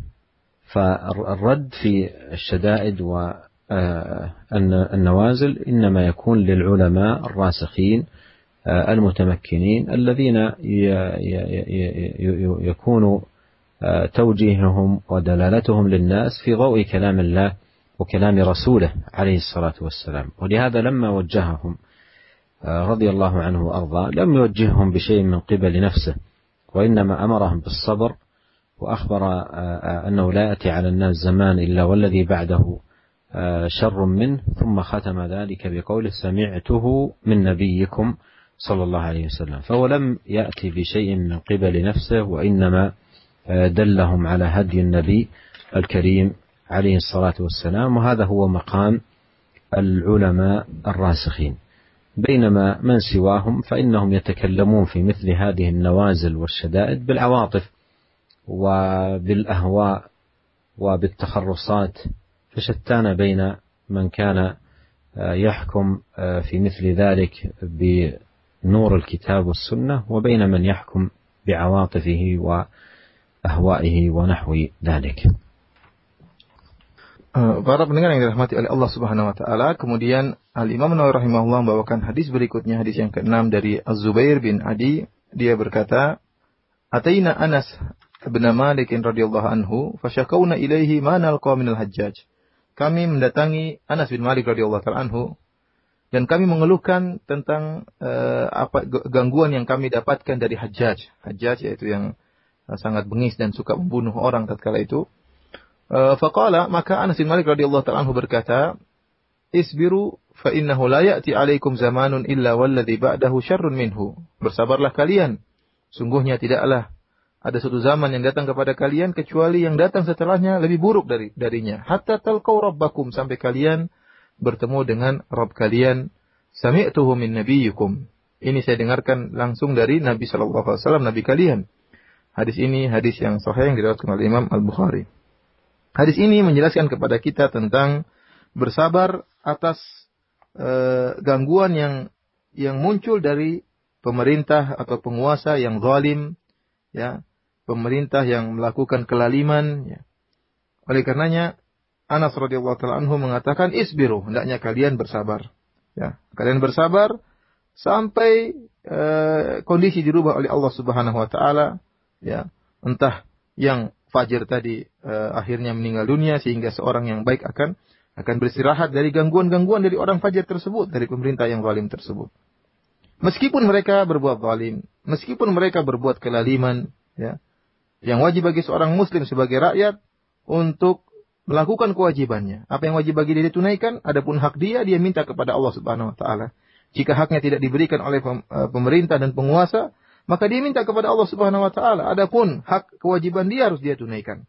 فالرد في الشدائد والنوازل إنما يكون للعلماء الراسخين المتمكنين الذين يكون توجيههم ودلالتهم للناس في ضوء كلام الله وكلام رسوله عليه الصلاة والسلام. ولهذا لما وجههم رضي الله عنه وأرضاه لم يوجههم بشيء من قبل نفسه، وإنما أمرهم بالصبر، وأخبر أنه لا يأتي على الناس زمان إلا والذي بعده شر منه، ثم ختم ذلك بقوله سمعته من نبيكم صلى الله عليه وسلم. فهو لم يأتي بشيء من قبل نفسه، وإنما دلهم على هدي النبي الكريم عليه الصلاة والسلام، وهذا هو مقام العلماء الراسخين. بينما من سواهم فإنهم يتكلمون في مثل هذه النوازل والشدائد بالعواطف وبالأهواء وبالتخرصات، فشتان بين من كان يحكم في مثل ذلك بنور الكتاب والسنة وبين من يحكم بعواطفه وأهوائه ونحو ذلك.
Para pendengar yang dirahmati oleh Allah Subhanahu wa taala, kemudian Al-Imam Nawawi rahimahullah membawakan hadis berikutnya, hadis yang keenam dari Az-Zubair bin Adi. Dia berkata, "Ataina Anas bin Malik radhiyallahu anhu, fasyakawna ilaihi ma nalqa minal hajjaj." Kami mendatangi Anas bin Malik radhiyallahu taala anhu dan kami mengeluhkan tentang uh, apa gangguan yang kami dapatkan dari Hajjaj. Hajjaj yaitu yang uh, sangat bengis dan suka membunuh orang tatkala itu. Uh, faqala, maka Anas bin Malik radhiyallahu ta'ala anhu berkata, isbiru fa innahu la ya'ti alaikum zamanun illa walladhi ba'dahu syarrun minhu. Bersabarlah kalian, sungguhnya tidaklah ada suatu zaman yang datang kepada kalian kecuali yang datang setelahnya lebih buruk dari darinya. Hatta talqaw rabbakum, sampai kalian bertemu dengan Rabb kalian. Sami'tuhu min nabiyyikum. Ini saya dengarkan langsung dari Nabi sallallahu alaihi wasallam, nabi kalian. Hadis ini hadis yang sahih yang diriwayatkan oleh Imam Al-Bukhari. Hadis ini menjelaskan kepada kita tentang bersabar atas uh, gangguan yang yang muncul dari pemerintah atau penguasa yang zalim, ya, pemerintah yang melakukan kelaliman, ya. Oleh karenanya Anas radhiyallahu taala anhu mengatakan isbiru, hendaknya kalian bersabar, ya. Kalian bersabar sampai uh, kondisi dirubah oleh Allah Subhanahu wa taala, ya. Entah yang fajir tadi uh, akhirnya meninggal dunia sehingga seorang yang baik akan akan beristirahat dari gangguan-gangguan dari orang fajir tersebut, dari pemerintah yang zalim tersebut. Meskipun mereka berbuat zalim, meskipun mereka berbuat kelaliman, ya, yang wajib bagi seorang muslim sebagai rakyat untuk melakukan kewajibannya. Apa yang wajib bagi dia ditunaikan, adapun hak dia, dia minta kepada Allah Subhanahu wa taala. Jika haknya tidak diberikan oleh pemerintah dan penguasa, maka dia minta kepada Allah Subhanahu wa taala. Adapun hak kewajiban dia harus dia tunaikan.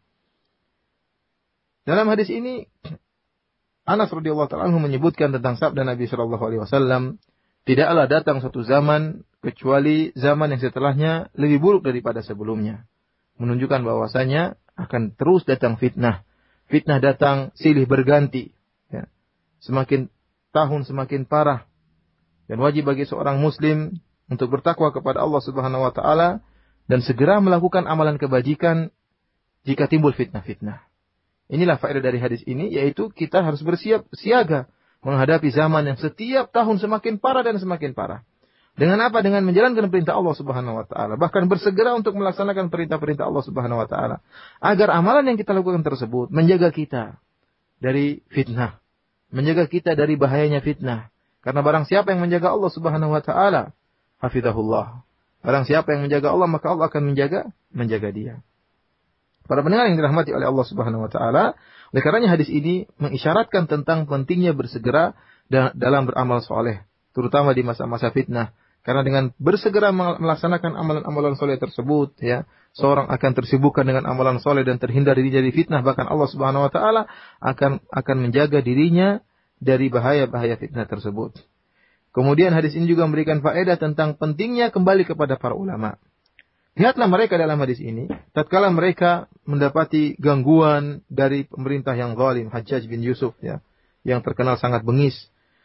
Dalam hadis ini Anas radhiyallahu ta'ala anhu menyebutkan tentang sabda Nabi sallallahu alaihi wasallam, tidaklah datang suatu zaman kecuali zaman yang setelahnya lebih buruk daripada sebelumnya. Menunjukkan bahwasanya akan terus datang fitnah. Fitnah datang silih berganti, ya. Semakin tahun semakin parah. Dan wajib bagi seorang muslim untuk bertakwa kepada Allah Subhanahu wa taala dan segera melakukan amalan kebajikan jika timbul fitnah-fitnah. Inilah faedah dari hadis ini, yaitu kita harus bersiap siaga menghadapi zaman yang setiap tahun semakin parah dan semakin parah. Dengan apa? Dengan menjalankan perintah Allah Subhanahu wa taala, bahkan bersegera untuk melaksanakan perintah-perintah Allah Subhanahu wa taala, agar amalan yang kita lakukan tersebut menjaga kita dari fitnah, menjaga kita dari bahayanya fitnah. Karena barang siapa yang menjaga Allah Subhanahu wa taala, hafizahullah. Barang siapa yang menjaga Allah, maka Allah akan menjaga menjaga dia. Para pendengar yang dirahmati oleh Allah Subhanahu wa taala, oleh karenanya hadis ini mengisyaratkan tentang pentingnya bersegera dalam beramal soleh, terutama di masa-masa fitnah. Karena dengan bersegera melaksanakan amalan-amalan soleh tersebut, ya, seorang akan tersibukkan dengan amalan soleh dan terhindar diri dari fitnah. Bahkan Allah Subhanahu wa taala akan akan menjaga dirinya dari bahaya-bahaya fitnah tersebut. Kemudian hadis ini juga memberikan faedah tentang pentingnya kembali kepada para ulama. Lihatlah mereka dalam hadis ini, tatkala mereka mendapati gangguan dari pemerintah yang zalim, Hajjaj bin Yusuf, ya, yang terkenal sangat bengis.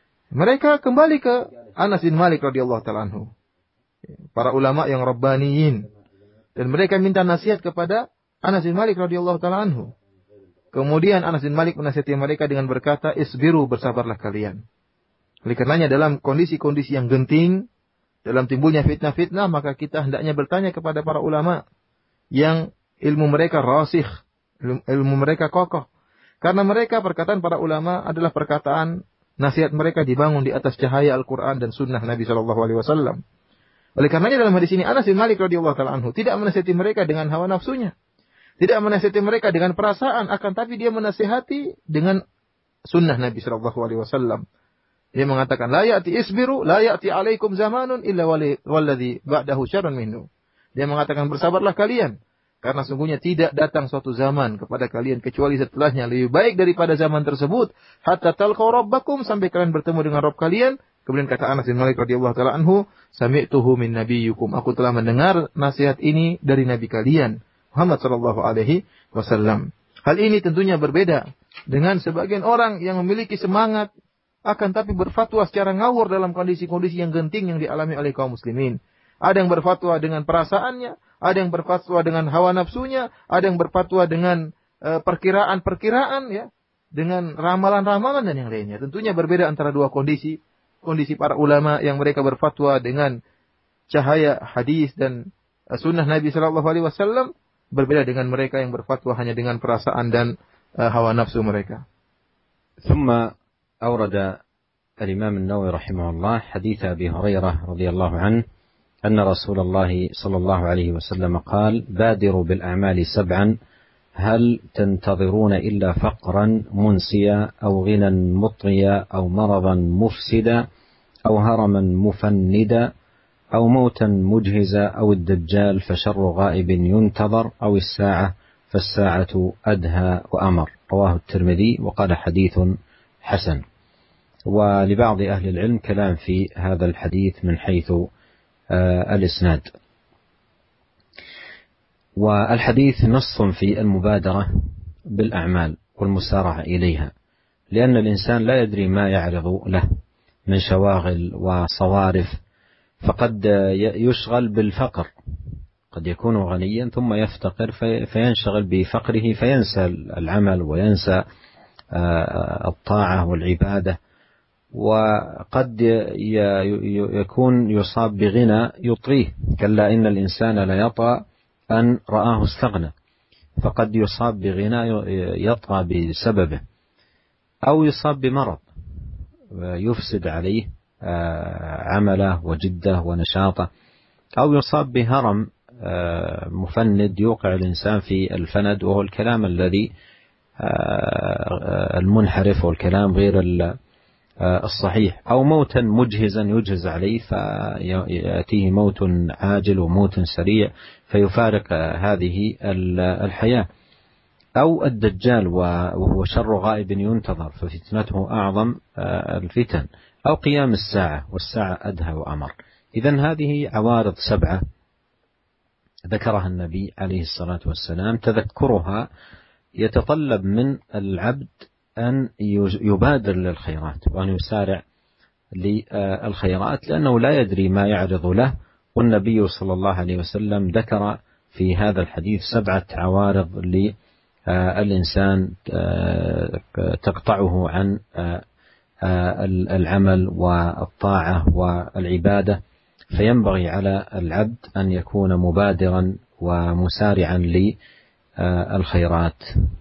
Mereka kembali ke Anas bin Malik radhiyallahu ta'ala anhu. Para ulama yang rabbaniyin. Dan mereka minta nasihat kepada Anas bin Malik radhiyallahu ta'ala anhu. Kemudian Anas bin Malik menasihati mereka dengan berkata, "Isbiru, bersabarlah kalian." Oleh karenanya dalam kondisi-kondisi yang genting, dalam timbulnya fitnah-fitnah, maka kita hendaknya bertanya kepada para ulama yang ilmu mereka rasikh, ilmu, ilmu mereka kokoh. Karena mereka, perkataan para ulama adalah perkataan, nasihat mereka dibangun di atas cahaya Al-Quran dan Sunnah Nabi Shallallahu Alaihi Wasallam. Oleh karenanya dalam hadis ini Anas bin Malik radhiyallahu ta'ala anhu tidak menasihati mereka dengan hawa nafsunya, tidak menasihati mereka dengan perasaan, akan tapi dia menasihati dengan Sunnah Nabi Shallallahu Alaihi Wasallam. Dia mengatakan, la ya'ti isbiru, la ya'ti alaikum zamanun illa walladhi ba'dahu syarrun minhu. Dia mengatakan, bersabarlah kalian, karena sungguhnya tidak datang suatu zaman kepada kalian kecuali setelahnya lebih baik daripada zaman tersebut, hatta talqaw rabbakum, sampai kalian bertemu dengan Rabb kalian. Kemudian kata Anas bin Malik radhiyallahu ta'ala anhu, sami'tuhu min nabiyyukum, aku telah mendengar nasihat ini dari nabi kalian, Muhammad sallallahu alaihi wasallam. Hal ini tentunya berbeda dengan sebagian orang yang memiliki semangat, akan tapi berfatwa secara ngawur dalam kondisi-kondisi yang genting yang dialami oleh kaum muslimin. Ada yang berfatwa dengan perasaannya, ada yang berfatwa dengan hawa nafsunya, ada yang berfatwa dengan uh, perkiraan-perkiraan, ya, dengan ramalan-ramalan dan yang lainnya. Tentunya berbeda antara dua kondisi. Kondisi para ulama yang mereka berfatwa dengan cahaya hadis dan uh, sunnah Nabi Shallallahu Alaihi Wasallam, berbeda dengan mereka yang berfatwa hanya dengan perasaan dan uh, hawa nafsu mereka.
ثم أورد الإمام النووي رحمه الله حديث أبي هريرة رضي الله عنه أن رسول الله صلى الله عليه وسلم قال بادروا بالأعمال سبعا هل تنتظرون إلا فقرا منسيا أو غنى مطغيا أو مرضا مفسدا أو هرما مفندا أو موتا مجهزا أو الدجال فشر غائب ينتظر أو الساعة فالساعة أدهى وأمر. رواه الترمذي وقال حديث حسن. ولبعض أهل العلم كلام في هذا الحديث من حيث آه الإسناد. والحديث نص في المبادرة بالأعمال والمسارعة إليها، لأن الإنسان لا يدري ما يعرض له من شواغل وصوارف، فقد يشغل بالفقر، قد يكون غنيا ثم يفتقر فينشغل بفقره فينسى العمل وينسى الطاعة والعبادة، وقد يكون يصاب بغنى يطغيه، كلا إن الإنسان ليطغى أن رآه استغنى، فقد يصاب بغنى يطغى بسببه، أو يصاب بمرض يفسد عليه عمله وجده ونشاطه، أو يصاب بهرم مفند يوقع الإنسان في الفند، وهو الكلام الذي المنحرف والكلام غير الصحيح، أو موتا مجهزا يجهز عليه فيأتيه موت عاجل وموت سريع فيفارق هذه الحياة، أو الدجال وهو شر غائب ينتظر ففتنته أعظم الفتن، أو قيام الساعة والساعة أدهى وأمر. إذن هذه عوارض سبعة ذكرها النبي عليه الصلاة والسلام، تذكرها يتطلب من العبد أن يبادر للخيرات وأن يسارع للخيرات، لأنه لا يدري ما يعرض له. والنبي صلى الله عليه وسلم ذكر في هذا الحديث سبعة عوارض للإنسان تقطعه عن العمل والطاعة والعبادة، فينبغي على العبد أن يكون مبادرا ومسارعا للخيرات.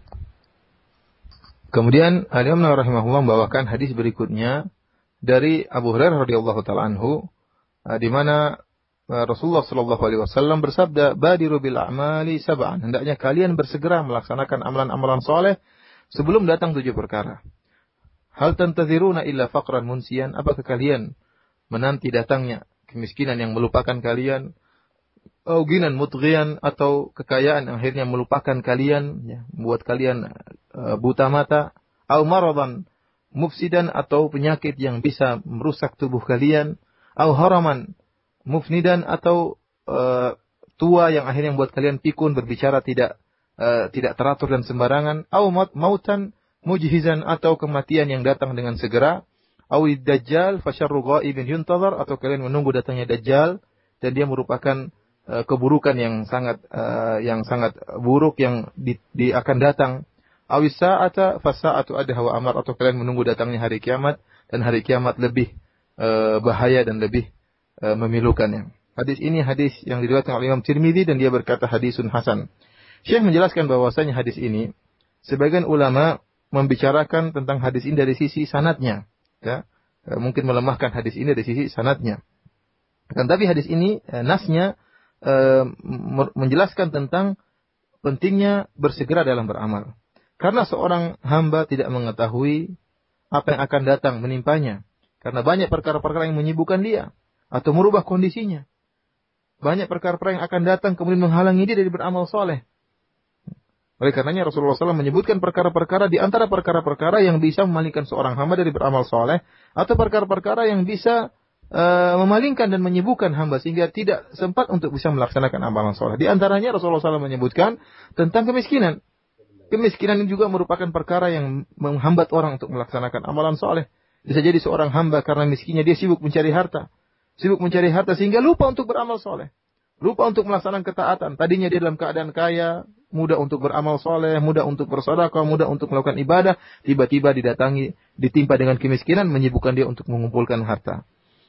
Kemudian Al-Imam Nawawi rahimahullah membawakan hadis berikutnya dari Abu Hurairah radhiyallahu taala anhu, di mana Rasulullah sallallahu alaihi wasallam bersabda, "Badiru bil a'mali sab'an." Hendaknya kalian bersegera melaksanakan amalan-amalan soleh sebelum datang tujuh perkara. Hal tantaziruna illa faqran munsiyan? Apakah kalian menanti datangnya kemiskinan yang melupakan kalian, au ginan mutghiyan, atau kekayaan yang akhirnya melupakan kalian, ya, membuat kalian uh, buta mata, au maradan mufsidan, atau penyakit yang bisa merusak tubuh kalian, au haraman mufnidan, atau uh, tua yang akhirnya membuat kalian pikun, berbicara tidak uh, tidak teratur dan sembarangan, au mautan mujhizan, atau kematian yang datang dengan segera, au dajjal fasyarru ghaibin yuntazar, atau kalian menunggu datangnya dajjal dan dia merupakan uh, keburukan yang sangat uh, yang sangat buruk yang di, di akan datang, au sa'ata fasa'atu adha wa amar, atau kalian menunggu datangnya hari kiamat dan hari kiamat lebih uh, bahaya dan lebih memilukannya. Hadis ini hadis yang diriwayatkan oleh Imam Tirmidzi dan dia berkata hadisun hasan. Syekh menjelaskan bahwasanya hadis ini sebagian ulama membicarakan tentang hadis ini dari sisi sanadnya, ya. Mungkin melemahkan hadis ini dari sisi sanadnya. Kan tapi hadis ini nasnya e, menjelaskan tentang pentingnya bersegera dalam beramal. Karena seorang hamba tidak mengetahui apa yang akan datang menimpanya. Karena banyak perkara-perkara yang menyibukkan dia atau merubah kondisinya. Banyak perkara-perkara yang akan datang kemudian menghalangi dia dari beramal soleh. Oleh karenanya Rasulullah shallallahu alaihi wasallam menyebutkan perkara-perkara di antara perkara-perkara yang bisa memalingkan seorang hamba dari beramal soleh, atau perkara-perkara yang bisa uh, memalingkan dan menyibukkan hamba sehingga tidak sempat untuk bisa melaksanakan amalan soleh. Di antaranya Rasulullah shallallahu alaihi wasallam menyebutkan tentang kemiskinan. Kemiskinan ini juga merupakan perkara yang menghambat orang untuk melaksanakan amalan soleh. Bisa jadi seorang hamba karena miskinnya dia sibuk mencari harta. Sibuk mencari harta sehingga lupa untuk beramal soleh. Lupa untuk melaksanakan ketaatan. Tadinya dia dalam keadaan kaya, mudah untuk beramal soleh, mudah untuk bersedekah, mudah untuk melakukan ibadah. Tiba-tiba didatangi, ditimpa dengan kemiskinan, menyibukkan dia untuk mengumpulkan harta.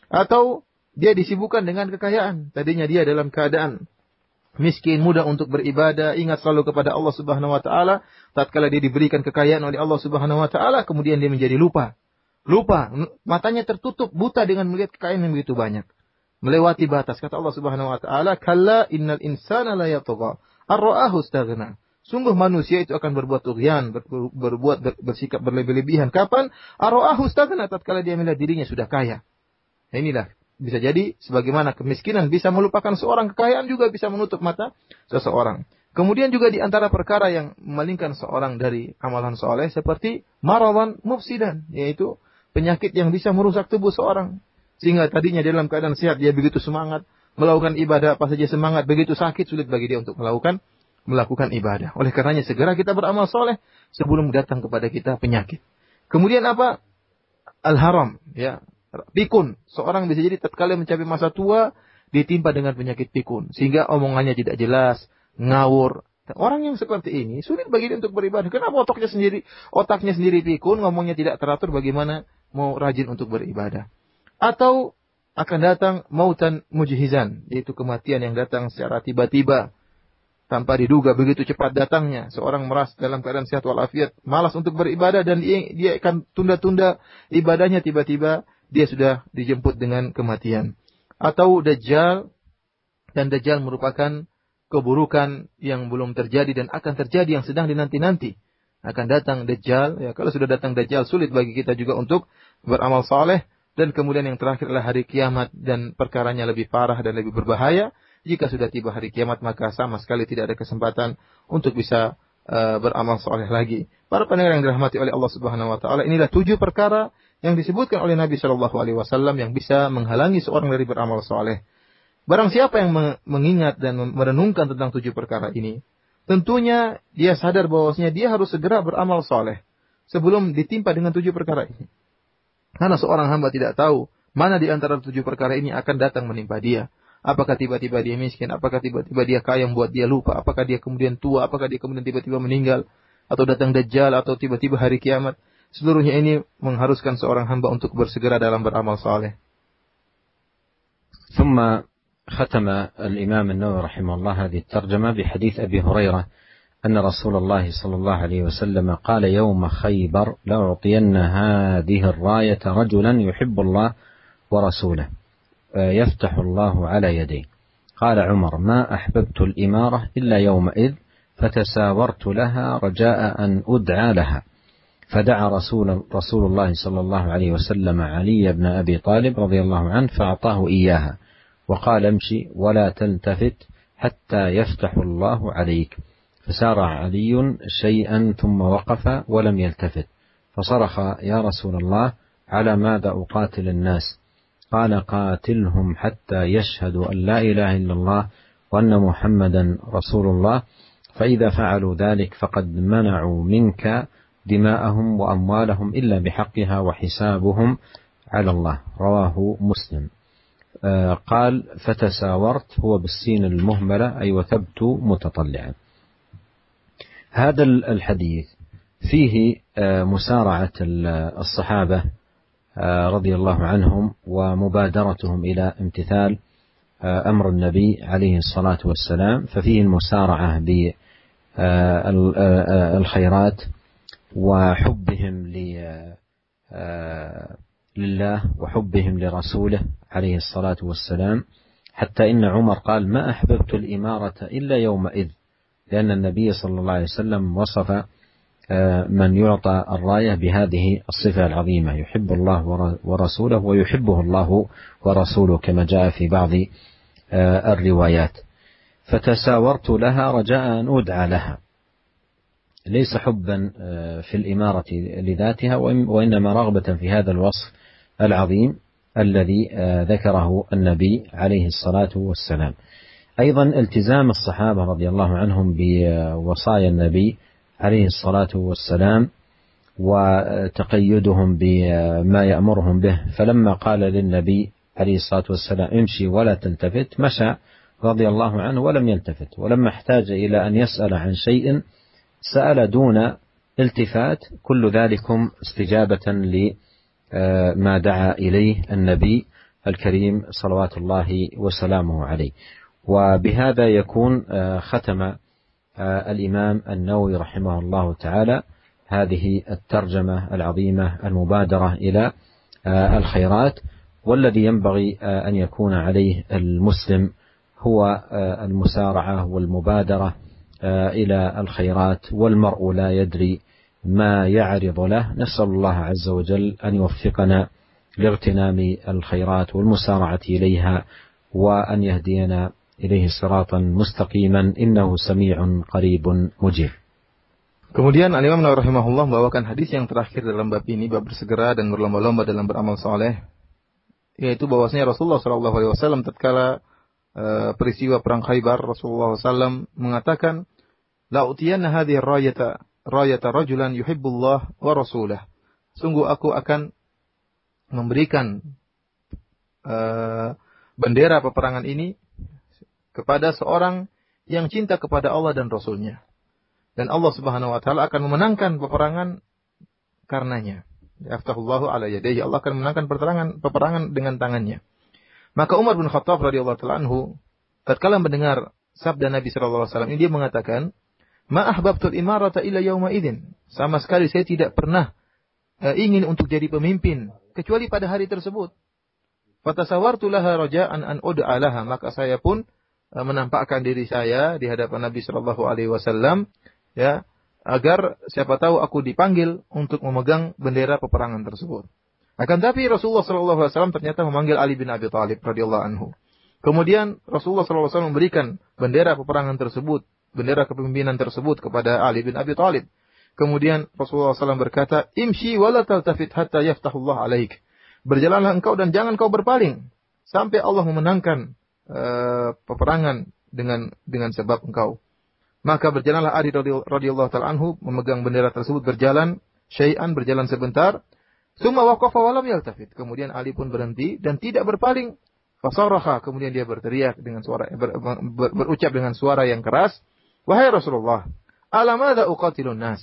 Atau dia disibukkan dengan kekayaan. Tadinya dia dalam keadaan miskin, mudah untuk beribadah, ingat selalu kepada Allah Subhanahu wa taala. Tatkala dia diberikan kekayaan oleh Allah Subhanahu wa taala, kemudian dia menjadi lupa. Lupa, matanya tertutup, buta dengan melihat kekayaan yang begitu banyak. Melewati batas. Kata Allah Subhanahu wa taala, "Kalla innal insana la yatgha, ar-ra'ahu istaghna." Sungguh manusia itu akan berbuat tughyan, ber, berbuat ber, bersikap berlebih-lebihan. Kapan? Ar-ra'ahu istaghna, tatkala dia melihat dirinya sudah kaya. Nah, inilah bisa jadi sebagaimana kemiskinan bisa melupakan seorang, kekayaan juga bisa menutup mata seseorang. Kemudian juga di antara perkara yang memalingkan seorang dari amalan soleh seperti maradan mufsidan, yaitu penyakit yang bisa merusak tubuh seorang. Sehingga tadinya dalam keadaan sehat, dia begitu semangat melakukan ibadah, apa saja semangat, begitu sakit, sulit bagi dia untuk melakukan melakukan ibadah. Oleh karenanya segera kita beramal soleh sebelum datang kepada kita penyakit. Kemudian apa? Al-haram, ya, pikun. Seorang bisa jadi tatkala mencapai masa tua, ditimpa dengan penyakit pikun. Sehingga omongannya tidak jelas, ngawur. Orang yang seperti ini sulit bagi dia untuk beribadah. Kenapa otaknya sendiri, otaknya sendiri pikun, ngomongnya tidak teratur, bagaimana mau rajin untuk beribadah. Atau akan datang mautan mujhizan, yaitu kematian yang datang secara tiba-tiba tanpa diduga, begitu cepat datangnya. Seorang merasa dalam keadaan sehat walafiat, malas untuk beribadah dan dia, dia akan tunda-tunda ibadahnya, tiba-tiba dia sudah dijemput dengan kematian. Atau dajjal, dan dajjal merupakan keburukan yang belum terjadi dan akan terjadi, yang sedang dinanti-nanti. Akan datang dajjal, ya, kalau sudah datang dajjal sulit bagi kita juga untuk beramal saleh. Dan kemudian yang terakhir adalah hari kiamat, dan perkaranya lebih parah dan lebih berbahaya. Jika sudah tiba hari kiamat, maka sama sekali tidak ada kesempatan untuk bisa uh, beramal saleh lagi. Para pendengar yang dirahmati oleh Allah Subhanahu wa taala, inilah tujuh perkara yang disebutkan oleh Nabi Shallallahu alaihi wasallam yang bisa menghalangi seorang dari beramal saleh. Barang siapa yang mengingat dan merenungkan tentang tujuh perkara ini, tentunya dia sadar bahwasanya dia harus segera beramal saleh sebelum ditimpa dengan tujuh perkara ini. Karena seorang hamba tidak tahu mana di antara tujuh perkara ini akan datang menimpa dia. Apakah tiba-tiba dia miskin? Apakah tiba-tiba dia kaya membuat dia lupa? Apakah dia kemudian tua? Apakah dia kemudian tiba-tiba meninggal? Atau datang Dajjal? Atau tiba-tiba hari kiamat? Seluruhnya ini mengharuskan seorang hamba untuk bersegera dalam beramal saleh.
ثم ختم الإمام النووي رحمه الله هذه الترجمة بحديث أبي هريرة أن رسول الله صلى الله عليه وسلم قال يوم خيبر لأعطين هذه الراية رجلا يحب الله ورسوله يفتح الله على يديه. قال عمر ما أحببت الإمارة إلا يومئذ فتساورت لها رجاء أن أدعى لها. فدعا رسول, رسول الله صلى الله عليه وسلم علي بن أبي طالب رضي الله عنه فأعطاه إياها وقال امشي ولا تلتفت حتى يفتح الله عليك. فسارع علي شيئا ثم وقف ولم يلتفت فصرخ يا رسول الله على ماذا أقاتل الناس؟ قال قاتلهم حتى يشهدوا أن لا إله إلا الله وأن محمدا رسول الله فإذا فعلوا ذلك فقد منعوا منك دماءهم وأموالهم إلا بحقها وحسابهم على الله. رواه مسلم. قال فتساورت هو بالسين المهملة أي وثبت متطلعا. هذا الحديث فيه مسارعة الصحابة رضي الله عنهم ومبادرتهم إلى امتثال أمر النبي عليه الصلاة والسلام، ففيه المسارعة بالخيرات وحبهم لله وحبهم لرسوله عليه الصلاة والسلام، حتى إن عمر قال ما أحببت الإمارة إلا يومئذ، لأن النبي صلى الله عليه وسلم وصف من يعطى الراية بهذه الصفة العظيمة، يحب الله ورسوله ويحبه الله ورسوله كما جاء في بعض الروايات. فتساورت لها رجاء أن أدعى لها، ليس حبا في الإمارة لذاتها وإنما رغبة في هذا الوصف العظيم الذي ذكره النبي عليه الصلاة والسلام. أيضا التزام الصحابة رضي الله عنهم بوصايا النبي عليه الصلاة والسلام وتقيدهم بما يأمرهم به، فلما قال للنبي عليه الصلاة والسلام امشي ولا تلتفت مشى رضي الله عنه ولم يلتفت، ولما احتاج إلى أن يسأل عن شيء سأل دون التفات، كل ذلكم استجابة لما دعا إليه النبي الكريم صلوات الله وسلامه عليه. وبهذا يكون ختم الإمام النووي رحمه الله تعالى هذه الترجمة العظيمة المبادرة إلى الخيرات، والذي ينبغي أن يكون عليه المسلم هو المسارعة والمبادرة إلى الخيرات، والمرء لا يدري ما يعرض له. نسأل الله عز وجل أن يوفقنا لاغتنام الخيرات والمسارعة إليها، وأن يهدينا إليه صراطا مستقيما إنه سميع قريب مجيب.
Kemudian Al-Imam Nawawi rahimahullah membawakan hadis yang terakhir dalam bab ini, bab bersegera dan berlomba-lomba dalam beramal saleh, yaitu bahwasanya Rasulullah shallallahu alaihi wasallam tatkala uh, peristiwa perang Khaybar, Rasulullah shallallahu alaihi wasallam mengatakan, la utiyanna hadhihi rayata rayata rajulan yuhibbullah wa rasulah. Sungguh aku akan memberikan uh, bendera peperangan ini kepada seorang yang cinta kepada Allah dan Rasulnya. Dan Allah subhanahu wa ta'ala akan memenangkan peperangan karenanya. Yaftahullahu ala yadayhi. Allah akan memenangkan peperangan, peperangan dengan tangannya. Maka Umar bin Khattab radhiyallahu ta'ala anhu, tatkala mendengar sabda Nabi sallallahu alaihi wasallam ini, dia mengatakan, ma ahbabtul imarata illa yawma idzin. Sama sekali saya tidak pernah uh, ingin untuk jadi pemimpin kecuali pada hari tersebut. Fatasawartu laha raja'an an ud'a laha. Maka saya pun menampakkan diri saya di hadapan Nabi Shallallahu Alaihi Wasallam, ya, agar siapa tahu aku dipanggil untuk memegang bendera peperangan tersebut. Akan tapi Rasulullah Shallallahu Alaihi Wasallam ternyata memanggil Ali bin Abi Thalib radhiyallahu anhu. Kemudian Rasulullah Shallallahu Alaihi Wasallam memberikan bendera peperangan tersebut, bendera kepemimpinan tersebut kepada Ali bin Abi Thalib. Kemudian Rasulullah Shallallahu Alaihi Wasallam berkata, imshi wala taltafit hatta yaftahullah alaik. Berjalanlah engkau dan jangan kau berpaling sampai Allah memenangkan Uh, peperangan dengan dengan sebab engkau. Maka berjalanlah Ali radhiyallahu ta'ala anhu memegang bendera tersebut, berjalan syai'an, berjalan sebentar, summa waqafa wa lam yaltafit. Kemudian Ali pun berhenti dan tidak berpaling Fasaraha, kemudian dia berteriak dengan suara ber, ber, berucap dengan suara yang keras, "Wahai Rasulullah, ala madza uqatilun nas?"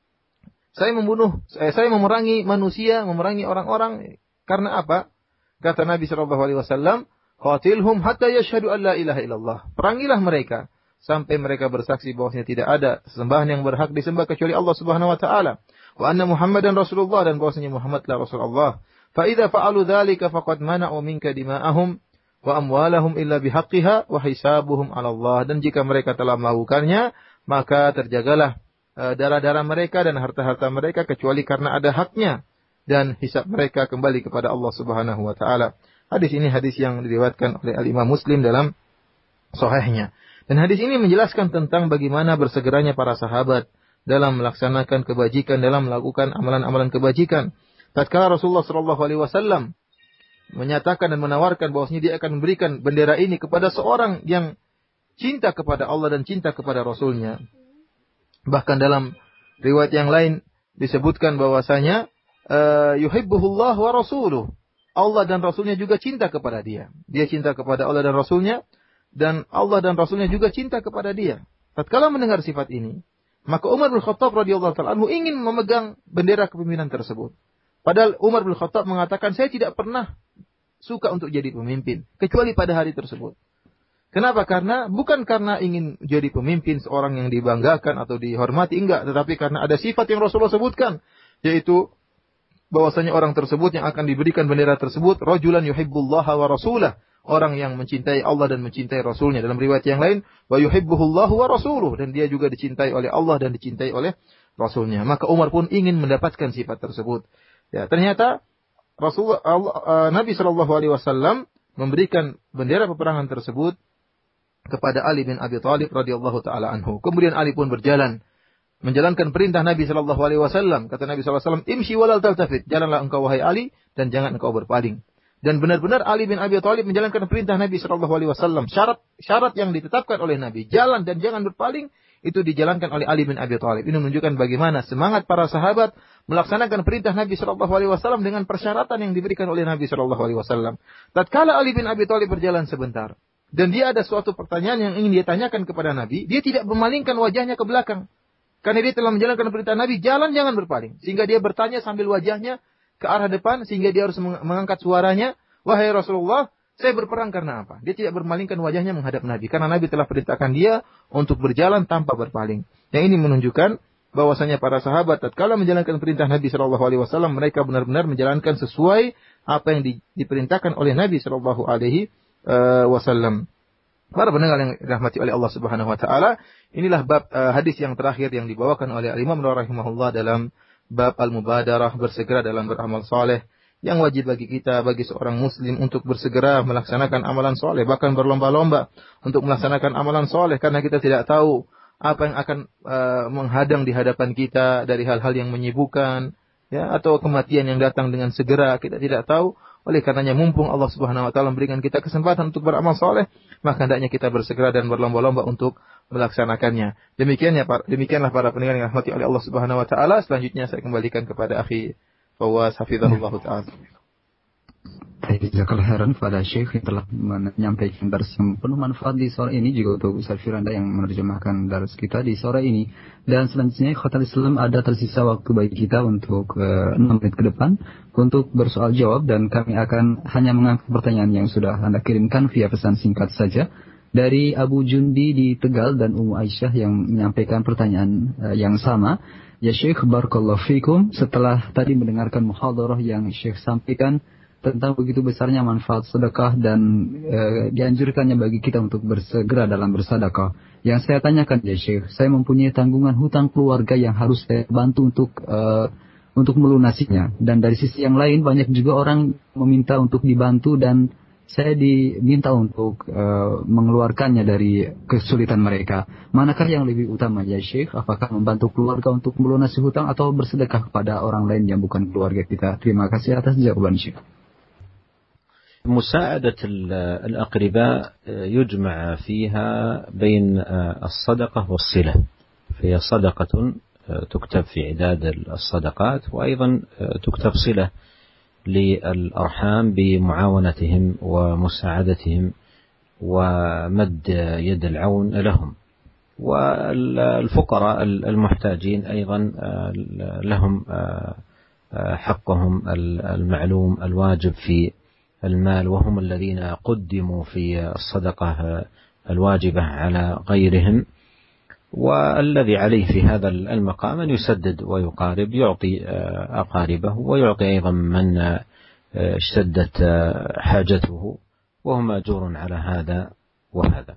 Saya membunuh, saya, saya memerangi manusia, memerangi orang-orang karena apa? Kata Nabi sallallahu alaihi wasallam, "Qatilhum hatta yashhadu an la ilaha illallah." Perangilah mereka sampai mereka bersaksi bahwasanya tidak ada sesembahan yang berhak disembah kecuali Allah Subhanahu wa taala, wa anna Muhammadan Rasulullah, dan bahwasanya Muhammadlah Rasulullah. Fa idza fa'alu dzalika faqad mana'u minka dima'ahum wa amwalahum illa bihaqqiha wa hisabuhum 'ala Allah. Dan jika mereka telah melakukannya, maka terjagalah uh, darah-darah mereka dan harta-harta mereka kecuali karena ada haknya, dan hisab mereka kembali kepada Allah Subhanahu wa taala. Hadis ini hadis yang diriwayatkan oleh Al-Imam Muslim dalam sahihnya. Dan hadis ini menjelaskan tentang bagaimana bersegeranya para sahabat dalam melaksanakan kebajikan, dalam melakukan amalan-amalan kebajikan. Tatkala Rasulullah shallallahu alaihi wasallam menyatakan dan menawarkan bahwasanya dia akan memberikan bendera ini kepada seorang yang cinta kepada Allah dan cinta kepada Rasulnya. Bahkan dalam riwayat yang lain disebutkan bahwasanya uh, yuhibbuhullah wa rasuluh. Allah dan Rasulnya juga cinta kepada dia. Dia cinta kepada Allah dan Rasulnya, dan Allah dan Rasulnya juga cinta kepada dia. Tatkala mendengar sifat ini, maka Umar bin Khattab radhiyallahu ta'ala anhu ingin memegang bendera kepemimpinan tersebut. Padahal Umar bin Khattab mengatakan, saya tidak pernah suka untuk jadi pemimpin, kecuali pada hari tersebut. Kenapa? Karena bukan karena ingin jadi pemimpin seorang yang dibanggakan atau dihormati, enggak. Tetapi karena ada sifat yang Rasulullah sebutkan, yaitu bahwasanya orang tersebut yang akan diberikan bendera tersebut, rajulan yuhibbullaha wa rasulah, orang yang mencintai Allah dan mencintai Rasulnya. Dalam riwayat yang lain, wa yuhibbuhullahu wa rasuluh, dan dia juga dicintai oleh Allah dan dicintai oleh Rasulnya. Maka Umar pun ingin mendapatkan sifat tersebut. Ya, ternyata Rasulullah Allah, uh, Nabi Shallallahu Alaihi Wasallam memberikan bendera peperangan tersebut kepada Ali bin Abi Thalib radhiyallahu taala anhu. Kemudian Ali pun berjalan menjalankan perintah Nabi Shallallahu Alaihi Wasallam. Kata Nabi Shallallahu Alaihi Wasallam, imshi walal taltafit, jalanlah engkau wahai Ali dan jangan engkau berpaling. Dan benar-benar Ali bin Abi Thalib menjalankan perintah Nabi Shallallahu Alaihi Wasallam. Syarat syarat yang ditetapkan oleh Nabi, jalan dan jangan berpaling, itu dijalankan oleh Ali bin Abi Thalib. Ini menunjukkan bagaimana semangat para sahabat melaksanakan perintah Nabi Shallallahu Alaihi Wasallam dengan persyaratan yang diberikan oleh Nabi Shallallahu Alaihi Wasallam. Tatkala Ali bin Abi Thalib berjalan sebentar, dan dia ada suatu pertanyaan yang ingin dia tanyakan kepada Nabi, dia tidak memalingkan wajahnya ke belakang. Karena dia telah menjalankan perintah Nabi, jalan jangan berpaling. Sehingga dia bertanya sambil wajahnya ke arah depan, sehingga dia harus mengangkat suaranya, wahai Rasulullah, saya berperang karena apa? Dia tidak bermalingkan wajahnya menghadap Nabi, karena Nabi telah perintahkan dia untuk berjalan tanpa berpaling. Yang ini menunjukkan bahwasanya para sahabat tatkala menjalankan perintah Nabi Shallallahu Alaihi Wasallam, mereka benar-benar menjalankan sesuai apa yang di, diperintahkan oleh Nabi Shallallahu Alaihi Wasallam. Para pendengar yang dirahmati oleh Allah Subhanahu Wa Taala, inilah bab uh, hadis yang terakhir yang dibawakan oleh Imam Nawawi rahimahullah dalam bab al-mubadarah, bersegera dalam beramal saleh. Yang wajib bagi kita, bagi seorang muslim untuk bersegera melaksanakan amalan soleh, bahkan berlomba-lomba untuk melaksanakan amalan soleh, karena kita tidak tahu apa yang akan uh, menghadang di hadapan kita dari hal-hal yang menyibukkan, ya, atau kematian yang datang dengan segera, kita tidak tahu. Oleh karenanya, mumpung Allah Subhanahu Wa Taala memberikan kita kesempatan untuk beramal soleh, maka hendaknya kita bersegera dan berlomba-lomba untuk melaksanakannya. Demikiannya, demikianlah para pendengar yang dirahmati oleh Allah Subhanahu Wa Taala. Selanjutnya saya kembalikan kepada akhi Fawaz hafizahullah ta'ala.
Jazakallahu khairan kepada Syekh yang telah menyampaikan dars yang penuh manfaat di sore ini, juga untuk Ustaz Firanda yang menerjemahkan dars kita di sore ini. Dan selanjutnya Khotul Islam, ada tersisa waktu bagi kita untuk uh, enam menit ke depan untuk bersoal jawab, dan kami akan hanya mengangkat pertanyaan yang sudah Anda kirimkan via pesan singkat saja. Dari Abu Jundi di Tegal dan Ummu Aisyah yang menyampaikan pertanyaan uh, yang sama. Ya Syekh, barakallahu fikum, setelah tadi mendengarkan muhadarah yang Syekh sampaikan tentang begitu besarnya manfaat sedekah dan e, dianjurkannya bagi kita untuk bersegera dalam bersedekah. Yang saya tanyakan ya Syekh, saya mempunyai tanggungan hutang keluarga yang harus saya bantu untuk e, untuk melunasinya. Dan dari sisi yang lain, banyak juga orang meminta untuk dibantu dan saya diminta untuk uh, mengeluarkannya dari kesulitan mereka. Manakah yang lebih utama ya Syekh? Apakah membantu keluarga untuk melunasi hutang atau bersedekah kepada orang lain yang bukan keluarga kita? Terima kasih atas jawaban Syekh.
مساعدة الأقرباء يجمع فيها بين الصدقة والصلة، فهي صدقة تكتب في عداد الصدقات، وأيضا تكتب صلة للأرحام بمعاونتهم ومساعدتهم ومد يد العون لهم. والفقراء المحتاجين أيضا لهم حقهم المعلوم الواجب في المال، وهم الذين قدموا في الصدقة الواجبة على غيرهم. والذي عليه في هذا المقام أن يسدد ويقارب، يعطي أقاربه ويعطي أيضا من اشتدت حاجته، وهو مأجور على هذا وهذا.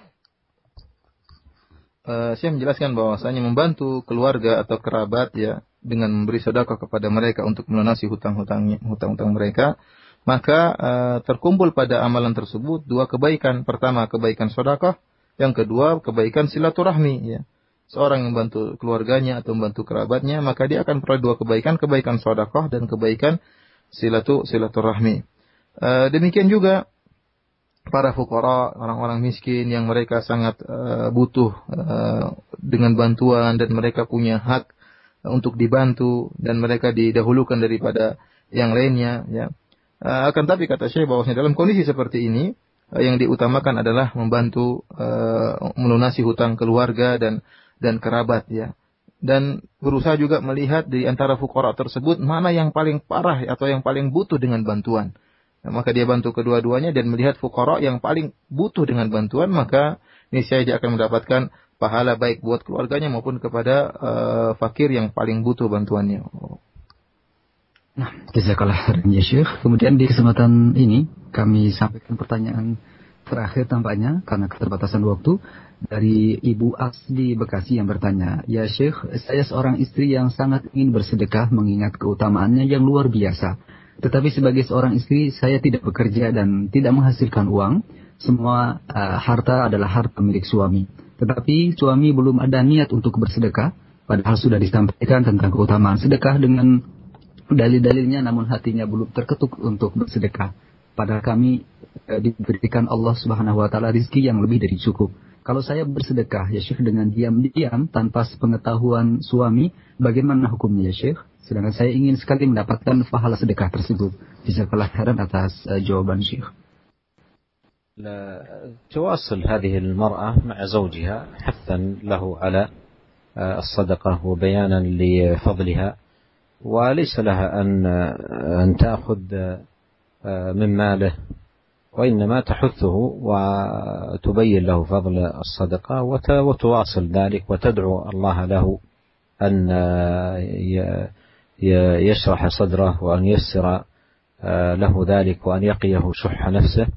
Uh, saya menjelaskan bahwasanya membantu keluarga atau kerabat ya dengan memberi sedekah kepada mereka untuk melunasi hutang-hutang hutang-hutang mereka, maka uh, terkumpul pada amalan tersebut dua kebaikan. Pertama, kebaikan sedekah, yang kedua kebaikan silaturahmi ya. Seorang yang membantu keluarganya atau membantu kerabatnya, maka dia akan peroleh dua kebaikan, kebaikan sedekah dan kebaikan silatu silaturahmi. Uh, demikian juga para fuqara, orang-orang miskin yang mereka sangat uh, butuh uh, dengan bantuan dan mereka punya hak uh, untuk dibantu dan mereka didahulukan daripada yang lainnya ya. Uh, akan tapi kata Syekh bahwasanya dalam kondisi seperti ini uh, yang diutamakan adalah membantu uh, melunasi hutang keluarga dan dan kerabat ya. Dan berusaha juga melihat di antara fuqara tersebut mana yang paling parah atau yang paling butuh dengan bantuan. Nah, maka dia bantu kedua-duanya dan melihat fuqara yang paling butuh dengan bantuan, maka niscaya dia akan mendapatkan pahala baik buat keluarganya maupun kepada uh, fakir yang paling butuh bantuannya.
Nah, jazakallah khairan ya Syekh. Kemudian di kesempatan ini kami sampaikan pertanyaan terakhir tampaknya karena keterbatasan waktu dari Ibu Asdi Bekasi yang bertanya, "Ya Syekh, saya seorang istri yang sangat ingin bersedekah mengingat keutamaannya yang luar biasa. Tetapi sebagai seorang istri, saya tidak bekerja dan tidak menghasilkan uang. Semua uh, harta adalah harta milik suami. Tetapi suami belum ada niat untuk bersedekah, padahal sudah disampaikan tentang keutamaan sedekah dengan dalil-dalilnya, namun hatinya belum terketuk untuk bersedekah. Padahal kami uh, diberikan Allah Subhanahu Wa Taala rizki yang lebih dari cukup. Kalau saya bersedekah, ya Syekh, dengan diam-diam tanpa sepengetahuan suami, bagaimana hukumnya ya Syekh? Sedangkan saya ingin sekali mendapatkan pahala sedekah tersebut." Jazakallah khairan atas uh, jawaban Syekh.
تواصل هذه المرأة مع زوجها حثا له على الصدقة وبيانا لفضلها، وليس لها أن أن تأخذ من ماله، وإنما تحثه وتبين له فضل الصدقة وتواصل ذلك وتدعو الله له أن يشرح صدره وأن ييسر له ذلك وأن يقيه شح نفسه،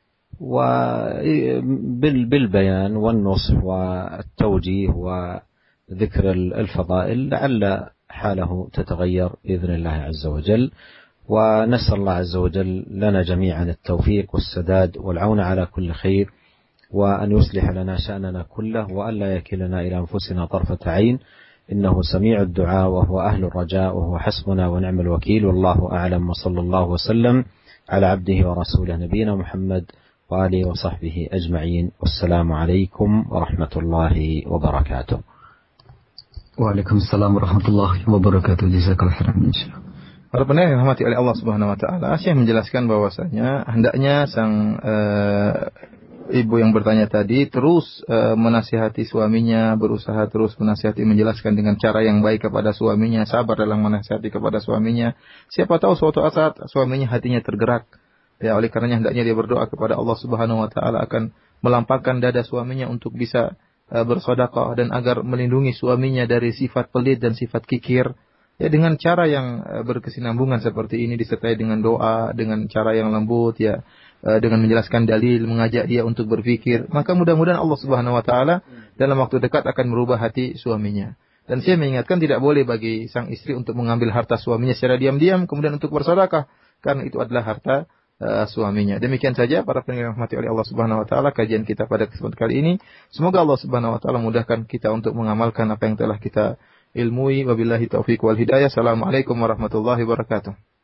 وبالبيان والنصح والتوجيه وذكر الفضائل لعل حاله تتغير بإذن الله عز وجل. ونسأل الله عز وجل لنا جميعا التوفيق والسداد والعون على كل خير، وأن يصلح لنا شأننا كله، وأن لا يكلنا إلى أنفسنا طرفة عين، إنه سميع الدعاء وهو أهل الرجاء وهو حسبنا ونعم الوكيل، والله أعلم، وصلى الله وسلم على عبده ورسوله نبينا محمد وآله وصحبه أجمعين، والسلام عليكم ورحمة الله وبركاته.
Waalaikumsalam warahmatullahi wabarakatuh. Jazakallahu khairan.
Para pendengar yang dirahmati oleh Allah Subhanahu Wa Taala, Syekh menjelaskan bahwasanya hendaknya sang uh, ibu yang bertanya tadi terus uh, menasihati suaminya, berusaha terus menasihati, menjelaskan dengan cara yang baik kepada suaminya, sabar dalam menasihati kepada suaminya. Siapa tahu suatu saat suaminya hatinya tergerak. Ya, oleh karenanya hendaknya dia berdoa kepada Allah Subhanahu Wa Taala akan melampangkan dada suaminya untuk bisa uh, bersedekah dan agar melindungi suaminya dari sifat pelit dan sifat kikir. Ya, dengan cara yang uh, berkesinambungan seperti ini, disertai dengan doa, dengan cara yang lembut ya, uh, dengan menjelaskan dalil, mengajak dia untuk berpikir, maka mudah-mudahan Allah Subhanahu Wa Taala dalam waktu dekat akan merubah hati suaminya. Dan saya mengingatkan tidak boleh bagi sang istri untuk mengambil harta suaminya secara diam-diam kemudian untuk bersedekah, karena itu adalah harta uh, suaminya. Demikian saja para pendengar yang dirahmati oleh Allah Subhanahu Wa Taala kajian kita pada kesempatan kali ini. Semoga Allah Subhanahu Wa Taala mudahkan kita untuk mengamalkan apa yang telah kita ilmui. Wabillahi taufiq wal hidayah. Assalamualaikum warahmatullahi wabarakatuh.